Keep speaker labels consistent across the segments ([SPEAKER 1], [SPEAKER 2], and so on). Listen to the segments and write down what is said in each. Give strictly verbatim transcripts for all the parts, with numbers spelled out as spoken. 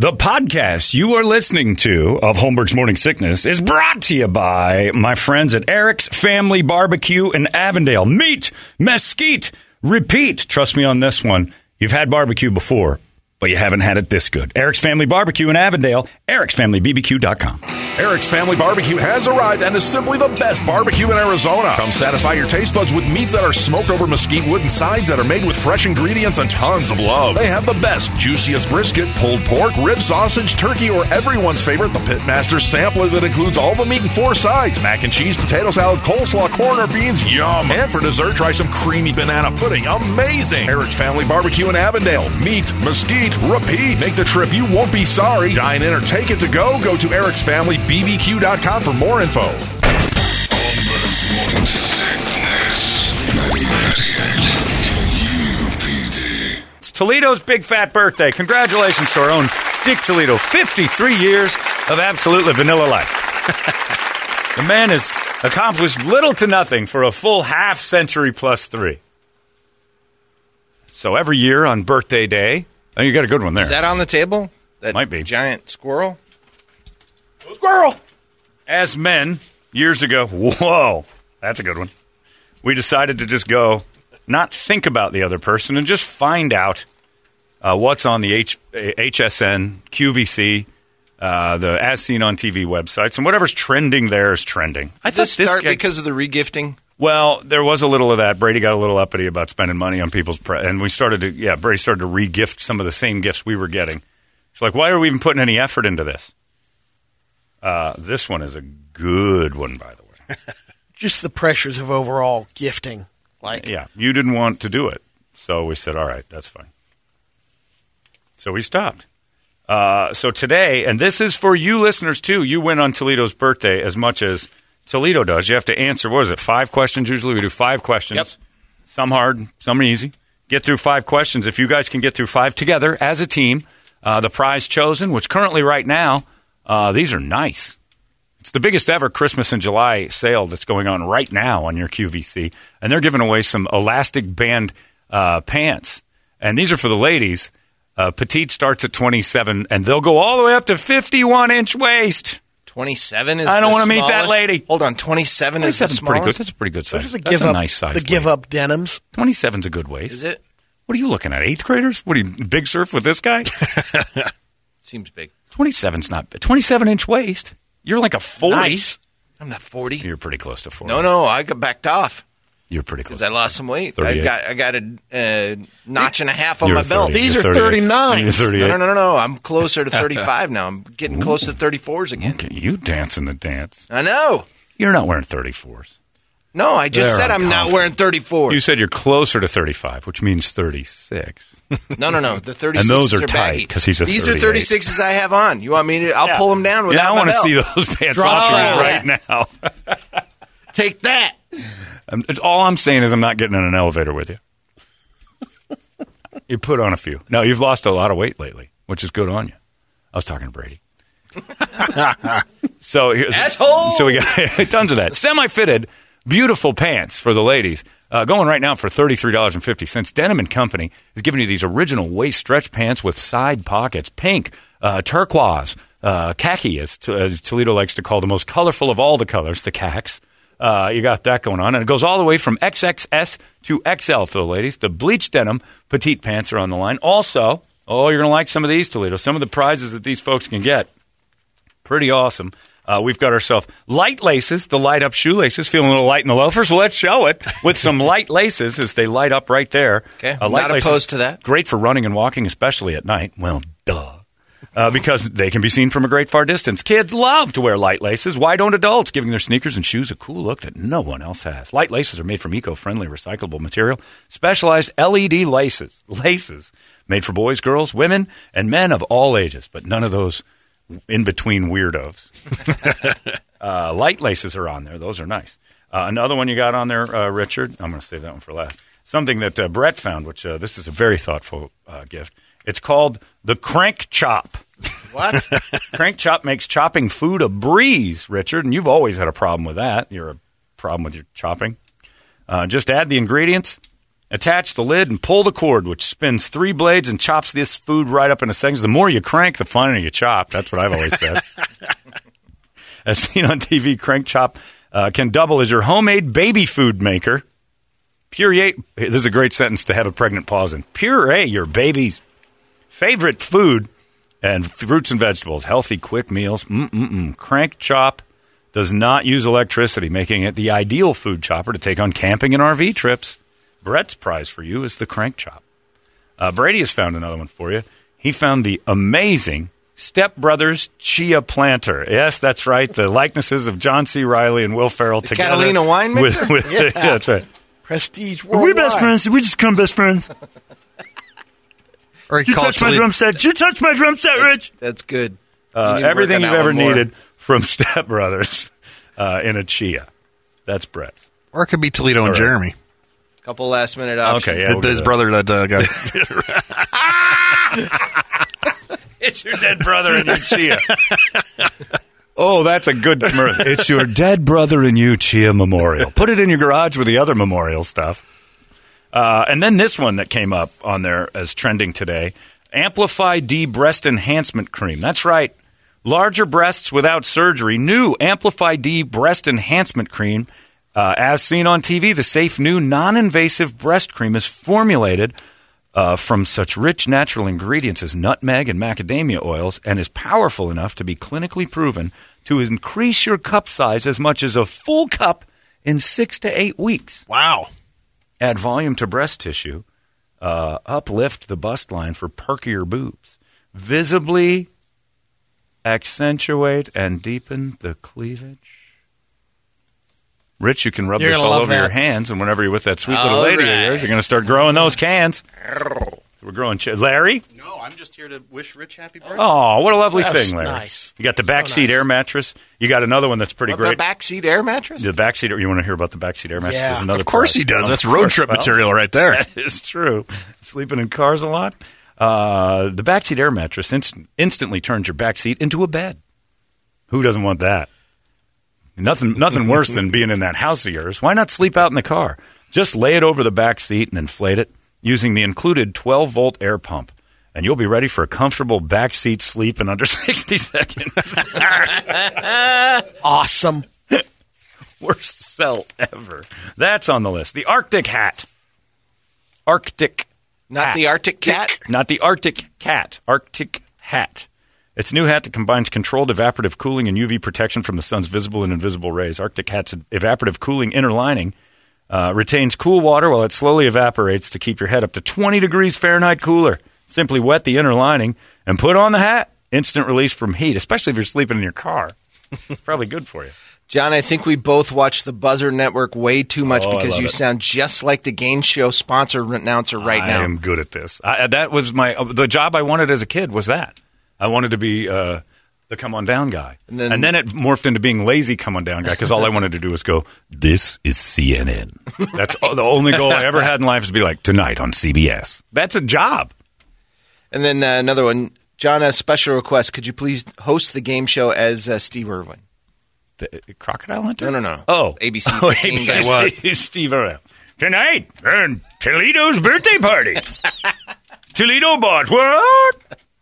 [SPEAKER 1] The podcast you are listening to of Holmberg's Morning Sickness is brought to you by my friends at Eric's Family Barbecue in Avondale. Meet, mesquite, repeat. Trust me on this one. You've had barbecue before, but you haven't had it this good. Eric's Family Barbecue in Avondale, erics family b b q dot com.
[SPEAKER 2] Eric's Family Barbecue has arrived and is simply the best barbecue in Arizona. Come satisfy your taste buds with meats that are smoked over mesquite wood and sides that are made with fresh ingredients and tons of love. They have the best, juiciest brisket, pulled pork, rib sausage, turkey, or everyone's favorite, the Pitmaster sampler that includes all the meat in four sides, mac and cheese, potato salad, coleslaw, corn, or beans, yum. And for dessert, try some creamy banana pudding, amazing. Eric's Family Barbecue in Avondale. Meat, mesquite, repeat. Make the trip, you won't be sorry. Dine in or take it to go. Go to Eric's Family B B Q dot com for more info.
[SPEAKER 1] It's Toledo's big fat birthday. Congratulations to our own Dick Toledo. fifty-three years of absolutely vanilla life. The man has accomplished little to nothing for a full half century plus three. So every year on birthday day, oh, you got a good one there.
[SPEAKER 3] Is that on the table? That
[SPEAKER 1] might be.
[SPEAKER 3] Giant squirrel?
[SPEAKER 1] Squirrel! As men, years ago, whoa, that's a good one. We decided to just go, not think about the other person, and just find out uh, what's on the H- H S N, Q V C, uh, the As Seen on T V websites, and whatever's trending there is trending.
[SPEAKER 3] I thought this start guy, because of the regifting?
[SPEAKER 1] Well, there was a little of that. Brady got a little uppity about spending money on people's pre- and we started to, yeah, Brady started to re-gift some of the same gifts we were getting. It's like, why are we even putting any effort into this? Uh, this one is a good one, by the way.
[SPEAKER 4] Just the pressures of overall gifting. Like,
[SPEAKER 1] yeah, you didn't want to do it. So we said, all right, that's fine. So we stopped. Uh, so today, and this is for you listeners too, you win on Toledo's birthday as much as Toledo does. You have to answer, what is it, five questions usually? We do five questions.
[SPEAKER 4] Yep.
[SPEAKER 1] Some hard, some easy. Get through five questions. If you guys can get through five together as a team, uh, the prize chosen, which currently right now, Uh, these are nice. It's the biggest ever Christmas in July sale that's going on right now on your Q V C. And they're giving away some elastic band uh, pants. And these are for the ladies. Uh, petite starts at twenty-seven, and they'll go all the way up to fifty-one inch waist.
[SPEAKER 3] twenty-seven is
[SPEAKER 1] I don't
[SPEAKER 3] the
[SPEAKER 1] want to meet that
[SPEAKER 3] smallest?
[SPEAKER 1] lady.
[SPEAKER 3] Hold on, twenty-seven is the
[SPEAKER 1] twenty-seven's
[SPEAKER 3] smallest?
[SPEAKER 1] pretty good. That's a pretty good size.
[SPEAKER 4] the
[SPEAKER 1] That's
[SPEAKER 4] give
[SPEAKER 1] a
[SPEAKER 4] up,
[SPEAKER 1] nice size.
[SPEAKER 4] The give
[SPEAKER 1] lady.
[SPEAKER 4] up denims.
[SPEAKER 1] twenty-seven's a good waist.
[SPEAKER 3] Is it?
[SPEAKER 1] What are you looking at, eighth graders? What are you, big surf with this guy?
[SPEAKER 3] Seems big.
[SPEAKER 1] twenty-seven's not big. twenty-seven inch waist. You're like a forty.
[SPEAKER 3] Nice. I'm not forty.
[SPEAKER 1] You're pretty close to forty.
[SPEAKER 3] No, no, I got backed off.
[SPEAKER 1] You're pretty close.
[SPEAKER 3] Because I lost some weight. I
[SPEAKER 1] thirty-eight.
[SPEAKER 3] got I got a uh, notch and a half on
[SPEAKER 1] You're
[SPEAKER 3] my belt.
[SPEAKER 1] thirty.
[SPEAKER 4] These
[SPEAKER 1] You're
[SPEAKER 4] are
[SPEAKER 1] thirty-eight.
[SPEAKER 4] thirty-nine.
[SPEAKER 1] You're thirty-eight.
[SPEAKER 3] No, no, no, no, no. I'm closer to thirty-five now. I'm getting close to thirty-fours again.
[SPEAKER 1] Okay, you dancing the dance.
[SPEAKER 3] I know.
[SPEAKER 1] You're not wearing thirty-fours.
[SPEAKER 3] No, I just
[SPEAKER 1] They're
[SPEAKER 3] said I'm not
[SPEAKER 1] unconfident.
[SPEAKER 3] wearing thirty-fours.
[SPEAKER 1] You said you're closer to thirty-five, which means thirty-six.
[SPEAKER 3] No, no, no. The thirty-sixes
[SPEAKER 1] And those are
[SPEAKER 3] are
[SPEAKER 1] tight,
[SPEAKER 3] baggy.
[SPEAKER 1] 'cause he's a
[SPEAKER 3] These
[SPEAKER 1] thirty-eight.
[SPEAKER 3] are thirty-sixes I have on. You want me to? I'll
[SPEAKER 1] Yeah.
[SPEAKER 3] pull them down without
[SPEAKER 1] Yeah, I
[SPEAKER 3] my
[SPEAKER 1] want to
[SPEAKER 3] belt.
[SPEAKER 1] see those pants
[SPEAKER 4] Drop
[SPEAKER 1] off
[SPEAKER 3] it.
[SPEAKER 1] you right now.
[SPEAKER 3] Take that.
[SPEAKER 1] Um, it's- all I'm saying is I'm not getting in an elevator with you. You put on a few. No, you've lost a lot of weight lately, which is good on you. I was talking to Brady. so here's
[SPEAKER 3] Asshole!
[SPEAKER 1] So we got tons of that. Semi-fitted, beautiful pants for the ladies. Uh, going right now for thirty-three dollars and fifty cents. Denim and Company is giving you these original waist stretch pants with side pockets. Pink, uh, turquoise, uh, khaki, as, T- as Toledo likes to call the most colorful of all the colors, the cax. Uh, you got that going on. And it goes all the way from X X S to X L for the ladies. The bleached denim petite pants are on the line. Also, oh, you're going to like some of these, Toledo. Some of the prizes that these folks can get. Pretty awesome. Uh, we've got ourselves light laces, the light-up shoelaces. Feeling a little light in the loafers? Well, let's show it with some light laces as they light up right there.
[SPEAKER 3] Okay,
[SPEAKER 1] uh, light
[SPEAKER 3] not
[SPEAKER 1] laces,
[SPEAKER 3] opposed to that.
[SPEAKER 1] Great for running and walking, especially at night. Well, duh. Uh, because they can be seen from a great far distance. Kids love to wear light laces. Why don't adults? Giving their sneakers and shoes a cool look that no one else has. Light laces are made from eco-friendly recyclable material. Specialized L E D laces. Laces made for boys, girls, women, and men of all ages. But none of those in-between weirdos. uh, light laces are on there. Those are nice. Uh, another one you got on there, uh, Richard. I'm going to save that one for last. Something that uh, Brett found, which uh, this is a very thoughtful uh, gift. It's called the Crank Chop.
[SPEAKER 3] What?
[SPEAKER 1] Crank Chop makes chopping food a breeze, Richard, and you've always had a problem with that. You're a problem with your chopping. Uh, just add the ingredients Attach the lid and pull the cord, which spins three blades and chops this food right up into segments. The more you crank, the finer you chop. That's what I've always said. As seen on T V, Crank Chop uh, can double as your homemade baby food maker. Puree, this is a great sentence to have a pregnant pause in. Puree your baby's favorite food and fruits and vegetables. Healthy, quick meals. Mm-mm-mm. Crank Chop does not use electricity, making it the ideal food chopper to take on camping and R V trips. Brett's prize for you is the Crank Chop. Uh, Brady has found another one for you. He found the amazing Step Brothers Chia Planter. Yes, that's right. The likenesses of John C. Reilly and Will Ferrell
[SPEAKER 3] the
[SPEAKER 1] together.
[SPEAKER 3] Catalina wine mixer?
[SPEAKER 1] With, with,
[SPEAKER 4] Yeah.
[SPEAKER 1] yeah, that's right.
[SPEAKER 4] Prestige
[SPEAKER 1] Are
[SPEAKER 4] worldwide.
[SPEAKER 1] we best friends? Did we just become best friends?
[SPEAKER 5] Or he
[SPEAKER 1] You
[SPEAKER 5] called
[SPEAKER 1] touched my
[SPEAKER 5] Toledo-
[SPEAKER 1] drum set. You touched my drum set, Rich.
[SPEAKER 3] That's good.
[SPEAKER 1] Uh,
[SPEAKER 3] You need to work
[SPEAKER 1] everything
[SPEAKER 3] on
[SPEAKER 1] you've
[SPEAKER 3] that
[SPEAKER 1] ever
[SPEAKER 3] one more.
[SPEAKER 1] needed from Step Brothers uh, in a Chia. That's Brett's.
[SPEAKER 5] Or it could be Toledo and
[SPEAKER 1] All right.
[SPEAKER 5] Jeremy.
[SPEAKER 3] Couple last minute options.
[SPEAKER 1] Okay, yeah. we'll
[SPEAKER 5] His
[SPEAKER 1] do that.
[SPEAKER 5] brother that uh, got
[SPEAKER 1] It's your dead brother and your Chia. Oh, that's a good commercial. It's your dead brother and you Chia memorial. Put it in your garage with the other memorial stuff. Uh, and then this one that came up on there as trending today. Amplify D Breast Enhancement Cream. That's right. Larger breasts without surgery. New Amplify D Breast Enhancement Cream. Uh, as seen on T V, the safe new non-invasive breast cream is formulated uh, from such rich natural ingredients as nutmeg and macadamia oils and is powerful enough to be clinically proven to increase your cup size as much as a full cup in six to eight weeks.
[SPEAKER 5] wow.
[SPEAKER 1] Add volume to breast tissue. Uh, uplift the bust line for perkier boobs. Visibly accentuate and deepen the cleavage. Rich, you can rub
[SPEAKER 4] You're
[SPEAKER 1] this
[SPEAKER 4] gonna
[SPEAKER 1] all
[SPEAKER 4] love
[SPEAKER 1] over your
[SPEAKER 4] that.
[SPEAKER 1] hands, and whenever you're with that sweet little
[SPEAKER 3] All
[SPEAKER 1] lady of
[SPEAKER 3] right.
[SPEAKER 1] yours, you're going to start growing those cans. We're growing. Ch- Larry?
[SPEAKER 6] No, I'm just here to wish Rich happy birthday.
[SPEAKER 1] Oh, what a lovely
[SPEAKER 4] That's
[SPEAKER 1] thing, Larry.
[SPEAKER 4] nice.
[SPEAKER 1] You got the
[SPEAKER 4] So
[SPEAKER 1] backseat
[SPEAKER 4] nice.
[SPEAKER 1] air mattress. You got another one that's pretty
[SPEAKER 3] What,
[SPEAKER 1] great.
[SPEAKER 3] the backseat air mattress?
[SPEAKER 1] The backseat. You want to hear about the backseat air mattress?
[SPEAKER 4] Yeah.
[SPEAKER 1] There's another
[SPEAKER 5] Of course
[SPEAKER 1] prize.
[SPEAKER 5] he does.
[SPEAKER 1] Of
[SPEAKER 5] That's road
[SPEAKER 1] course.
[SPEAKER 5] trip
[SPEAKER 1] Well,
[SPEAKER 5] material right there.
[SPEAKER 1] That is true. Sleeping in cars a lot. Uh, the backseat air mattress inst- instantly turns your backseat into a bed. Who doesn't want that? Nothing, nothing worse than being in that house of yours. Why not sleep out in the car? Just lay it over the back seat and inflate it using the included twelve volt air pump, and you'll be ready for a comfortable backseat sleep in under sixty seconds.
[SPEAKER 4] Awesome.
[SPEAKER 1] Worst sell ever. That's on the list. The Arctic hat. Arctic
[SPEAKER 3] Not
[SPEAKER 1] hat.
[SPEAKER 3] the Arctic cat?
[SPEAKER 1] Not the Arctic cat. Arctic hat. It's a new hat that combines controlled evaporative cooling and U V protection from the sun's visible and invisible rays. Arctic hat's evaporative cooling inner lining uh, retains cool water while it slowly evaporates to keep your head up to twenty degrees Fahrenheit cooler. Simply wet the inner lining and put on the hat. Instant release from heat, especially if you're sleeping in your car. Probably good for you.
[SPEAKER 3] John, I think we both watch the Buzzer Network way too much
[SPEAKER 1] Oh, I
[SPEAKER 3] because
[SPEAKER 1] love
[SPEAKER 3] you
[SPEAKER 1] it.
[SPEAKER 3] sound just like the game show sponsor announcer right
[SPEAKER 1] I
[SPEAKER 3] now.
[SPEAKER 1] am good at this. I, that was my uh, the job I wanted as a kid was that. I wanted to be uh, the come on down guy, and
[SPEAKER 3] And
[SPEAKER 1] then,
[SPEAKER 3] then-
[SPEAKER 1] it morphed into being lazy come on down guy because all I wanted to do was go. This is C N N. That's the only goal I ever had in life is to be like tonight on C B S. That's a job.
[SPEAKER 3] And then uh, another one. John, a special request. Could you please host the game show as uh, Steve Irwin?
[SPEAKER 1] The, uh, Crocodile Hunter?
[SPEAKER 3] No, no, no.
[SPEAKER 1] Oh,
[SPEAKER 3] A B C
[SPEAKER 1] Oh,
[SPEAKER 3] fifteen
[SPEAKER 1] A B C
[SPEAKER 3] guy.
[SPEAKER 1] What? Steve Irwin. Tonight, and Toledo's birthday party. Toledo bought what?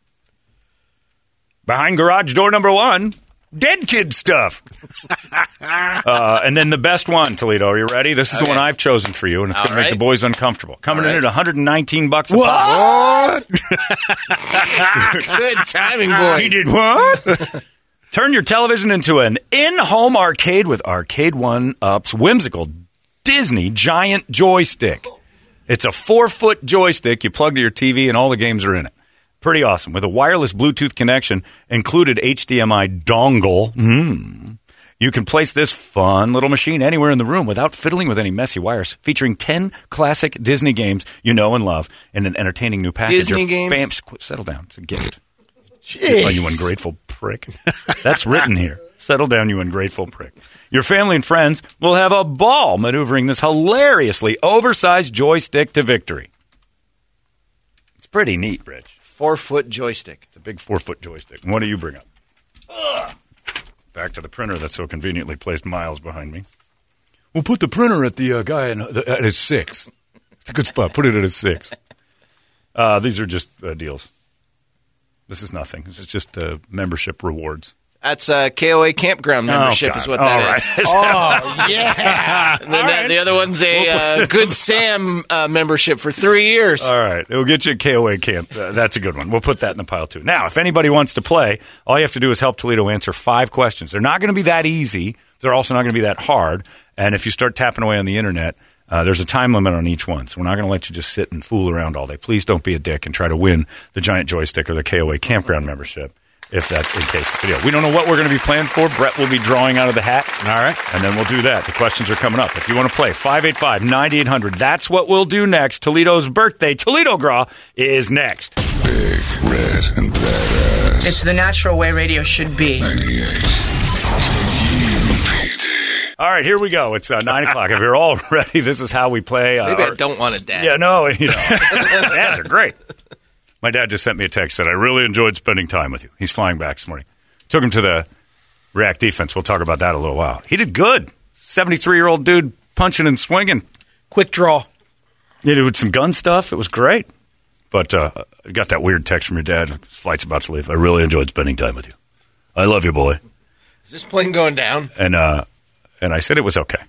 [SPEAKER 1] Behind garage door number one, dead kid stuff. uh, and then the best one, Toledo. Are you ready? This is the
[SPEAKER 3] Okay.
[SPEAKER 1] one I've chosen for you, and it's going
[SPEAKER 3] All
[SPEAKER 1] to make
[SPEAKER 3] right.
[SPEAKER 1] the boys uncomfortable. Coming
[SPEAKER 3] All
[SPEAKER 1] in
[SPEAKER 3] right.
[SPEAKER 1] at one hundred nineteen bucks a pop.
[SPEAKER 3] Good timing,
[SPEAKER 1] He
[SPEAKER 3] boy.
[SPEAKER 1] did what? Turn your television into an in-home arcade with Arcade One Up's whimsical Disney giant joystick. It's a four-foot joystick you plug to your T V, and all the games are in it. Pretty awesome. With a wireless Bluetooth connection, included H D M I dongle. Mm. You can place this fun little machine anywhere in the room without fiddling with any messy wires. Featuring ten classic Disney games you know and love in an entertaining new package.
[SPEAKER 3] Disney
[SPEAKER 1] Your
[SPEAKER 3] games?
[SPEAKER 1] Fam- Qu- settle down. It's a gift.
[SPEAKER 4] Jeez.
[SPEAKER 1] Oh, you ungrateful prick. That's written here. Settle down, you ungrateful prick. Your family and friends will have a ball maneuvering this hilariously oversized joystick to victory. It's pretty neat, Rich.
[SPEAKER 3] Four foot joystick.
[SPEAKER 1] It's a big four-foot joystick. What do you bring up? Ugh. Back to the printer that's so conveniently placed miles behind me. We'll put the printer at the uh, guy in, the, at his six. It's a good spot. Put it at a six. Uh, these are just uh, deals. This is nothing. This is just uh, membership rewards.
[SPEAKER 3] That's uh, K O A campground membership
[SPEAKER 1] oh,
[SPEAKER 3] is what
[SPEAKER 1] All
[SPEAKER 3] that
[SPEAKER 1] right.
[SPEAKER 3] is.
[SPEAKER 4] Oh, yeah.
[SPEAKER 3] And then
[SPEAKER 1] All
[SPEAKER 3] uh,
[SPEAKER 1] right.
[SPEAKER 3] the other one's a uh, Good Sam uh, membership for three years.
[SPEAKER 1] All right. It will get you a K O A camp. Uh, that's a good one. We'll put that in the pile, too. Now, if anybody wants to play, all you have to do is help Toledo answer five questions. They're not going to be that easy. They're also not going to be that hard. And if you start tapping away on the Internet, uh, there's a time limit on each one. So we're not going to let you just sit and fool around all day. Please don't be a dick and try to win the giant joystick or the K O A campground membership. If that's in case of the video. We don't know what we're going to be playing for. Brett will be drawing out of the hat.
[SPEAKER 5] All right.
[SPEAKER 1] And then we'll do that. The questions are coming up. If you want to play, five eight five, nine eight hundred. That's what we'll do next. Toledo's birthday, Toledo Gras, is next.
[SPEAKER 7] Big, red, and badass.
[SPEAKER 8] It's the natural way radio should be.
[SPEAKER 7] ninety-eight.
[SPEAKER 1] All right, here we go. It's uh, nine o'clock. If you're all ready, this is how we play. Uh,
[SPEAKER 3] Maybe
[SPEAKER 1] our-
[SPEAKER 3] I don't want a dad.
[SPEAKER 1] Yeah, no, you know. Dads are great. My dad just sent me a text that I really enjoyed spending time with you. He's flying back this morning. Took him to the React defense. We'll talk about that in a little while. He did good. seventy-three-year-old dude punching and swinging.
[SPEAKER 4] Quick draw.
[SPEAKER 1] He did some gun stuff. It was great. But uh, I got that weird text from your dad. His flight's about to leave. I really enjoyed spending time with you. I love you, boy.
[SPEAKER 3] Is this plane going down?
[SPEAKER 1] And uh, and I said it was okay.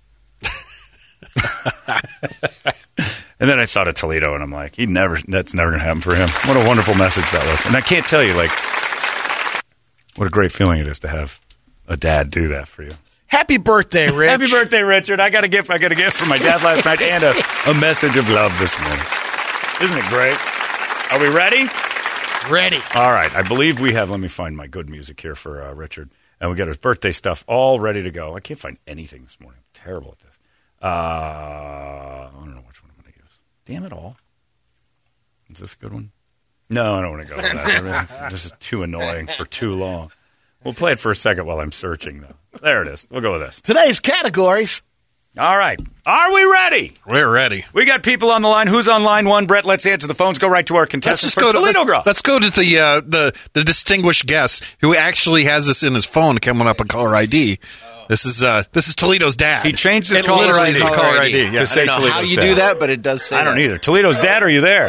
[SPEAKER 1] And then I thought of Toledo, and I'm like, he never. That's never going to happen for him. What a wonderful message that was. And I can't tell you, like, what a great feeling it is to have a dad do that for you.
[SPEAKER 4] Happy birthday, Rich.
[SPEAKER 1] Happy birthday, Richard. I got a gift. I got a gift from my dad last night and a, a message of love this morning. Isn't it great? Are we ready?
[SPEAKER 4] Ready.
[SPEAKER 1] All right. I believe we have, let me find my good music here for uh, Richard. And we got his birthday stuff all ready to go. I can't find anything this morning. I'm terrible at this. Uh, I don't know which one I'm going to use. Damn it all. Is this a good one? No, I don't want to go with that. This is too annoying for too long. We'll play it for a second while I'm searching, though. There it is. We'll go with this.
[SPEAKER 4] Today's categories.
[SPEAKER 1] All right. Are we ready?
[SPEAKER 5] We're ready.
[SPEAKER 1] We got people on the line. Who's on line one? Brett, let's answer the phones. Go right to our
[SPEAKER 5] Let's
[SPEAKER 1] contestants
[SPEAKER 5] just
[SPEAKER 1] for
[SPEAKER 5] go to
[SPEAKER 1] Toledo
[SPEAKER 5] let,
[SPEAKER 1] Gras.
[SPEAKER 5] let's go to the uh, the the distinguished guest who actually has this in his phone coming up on caller I D. This is uh, this is Toledo's dad.
[SPEAKER 1] He changed his
[SPEAKER 5] It
[SPEAKER 1] caller
[SPEAKER 5] literally
[SPEAKER 1] I D.
[SPEAKER 5] is caller I D. Yeah.
[SPEAKER 1] To say
[SPEAKER 3] I don't know
[SPEAKER 1] Toledo's
[SPEAKER 3] how you
[SPEAKER 1] dad.
[SPEAKER 3] do that, but it does say
[SPEAKER 1] I don't
[SPEAKER 3] that.
[SPEAKER 1] either. Toledo's dad, are you there?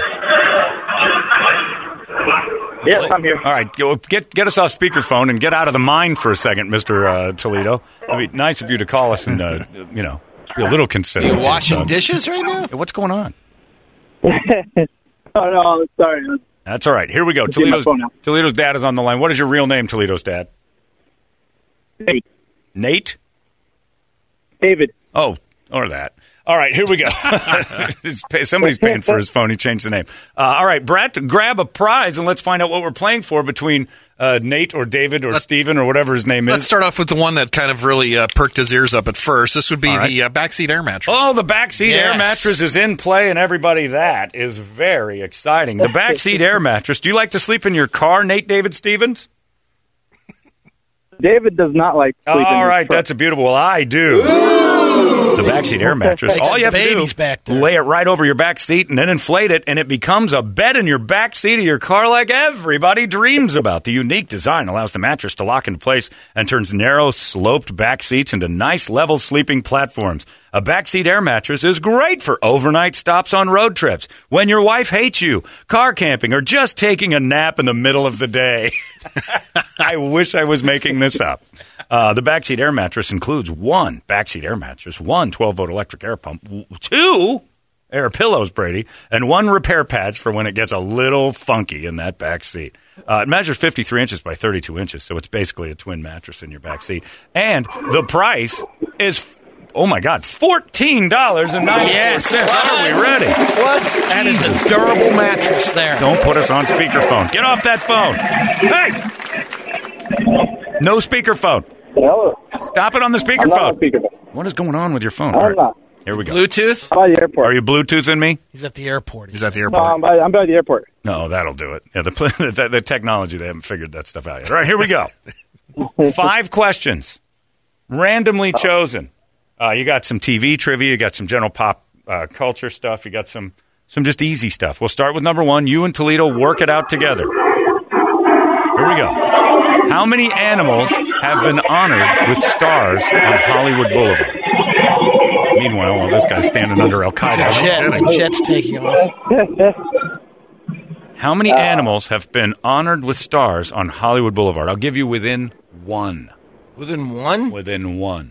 [SPEAKER 9] Yes, I'm here.
[SPEAKER 1] All right, go, get get us off speakerphone and get out of the mine for a second, Mister Uh, Toledo. It'd be nice of you to call us and uh, you know be a little considerate.
[SPEAKER 3] Are you washing
[SPEAKER 1] Um,
[SPEAKER 3] dishes right now?
[SPEAKER 1] What's going on?
[SPEAKER 9] Oh, no, sorry.
[SPEAKER 1] That's all right. Here we go.
[SPEAKER 9] Let's get my
[SPEAKER 1] Toledo's
[SPEAKER 9] phone out.
[SPEAKER 1] Toledo's dad is on the line. What is your real name, Toledo's dad?
[SPEAKER 9] Nate.
[SPEAKER 1] Nate?
[SPEAKER 9] David.
[SPEAKER 1] Oh, or that. All right, here we go. It's pay, somebody's paying for his phone. He changed the name. Uh, all right, Brett, grab a prize and let's find out what we're playing for between uh, Nate or David or
[SPEAKER 5] Let's-
[SPEAKER 1] Steven or whatever his name
[SPEAKER 5] Let's
[SPEAKER 1] is.
[SPEAKER 5] start off with the one that kind of really uh, perked his ears up at first. This would be
[SPEAKER 1] All right.
[SPEAKER 5] the uh, backseat air mattress.
[SPEAKER 1] Oh, the backseat air
[SPEAKER 4] Yes.
[SPEAKER 1] mattress is in play, and everybody, that is very exciting. The backseat air mattress. Do you like to sleep in your car, Nate David Stevens?
[SPEAKER 9] David does not like sleeping. in
[SPEAKER 1] All
[SPEAKER 9] his
[SPEAKER 1] right,
[SPEAKER 9] truck.
[SPEAKER 1] that's a beautiful. Well, I do. The backseat air mattress.
[SPEAKER 4] Take
[SPEAKER 1] All
[SPEAKER 4] some
[SPEAKER 1] you have to
[SPEAKER 4] babies
[SPEAKER 1] do,
[SPEAKER 4] back there.
[SPEAKER 1] lay it right over your back seat and then inflate it, and it becomes a bed in your back seat of your car like everybody dreams about. The unique design allows the mattress to lock into place and turns narrow, sloped back seats into nice, level sleeping platforms. A backseat air mattress is great for overnight stops on road trips, when your wife hates you, car camping, or just taking a nap in the middle of the day. I wish I was making this up. Uh, the backseat air mattress includes one backseat air mattress, one twelve-volt electric air pump, w- two air pillows, Brady, and one repair patch for when it gets a little funky in that back seat. Uh, it measures fifty-three inches by thirty-two inches, so it's basically a twin mattress in your back seat. And the price is, oh my God, fourteen dollars and ninety-four cents. Are we ready?
[SPEAKER 3] What?
[SPEAKER 4] That is a durable mattress there.
[SPEAKER 1] Don't put us on speakerphone. Get off that phone. Hey! No speakerphone.
[SPEAKER 9] Hello.
[SPEAKER 1] Stop it on the
[SPEAKER 9] I'm not on
[SPEAKER 1] speakerphone.
[SPEAKER 9] speaker.
[SPEAKER 1] What is going on with your phone?
[SPEAKER 9] I'm
[SPEAKER 1] All right,
[SPEAKER 9] not.
[SPEAKER 1] here we go.
[SPEAKER 3] Bluetooth?
[SPEAKER 9] I'm at the airport.
[SPEAKER 1] Are you Bluetoothing me?
[SPEAKER 4] He's at the airport.
[SPEAKER 5] He's at the
[SPEAKER 9] No,
[SPEAKER 5] airport.
[SPEAKER 9] I'm, by, I'm by the airport.
[SPEAKER 1] No, that'll do it. Yeah, the, the the technology, they haven't figured that stuff out yet. All right, here we go. Five questions, randomly chosen. Uh, you got some T V trivia, you got some general pop uh, culture stuff, you got some some just easy stuff. We'll start with number one. You and Toledo work it out together. Here we go. How many animals have been honored with stars on Hollywood Boulevard? Let me Meanwhile, while this guy's standing under Al
[SPEAKER 4] It's a
[SPEAKER 1] Qaeda.
[SPEAKER 4] jet. The jet's taking off.
[SPEAKER 1] How many animals have been honored with stars on Hollywood Boulevard? I'll give you within one.
[SPEAKER 3] Within one?
[SPEAKER 1] Within one.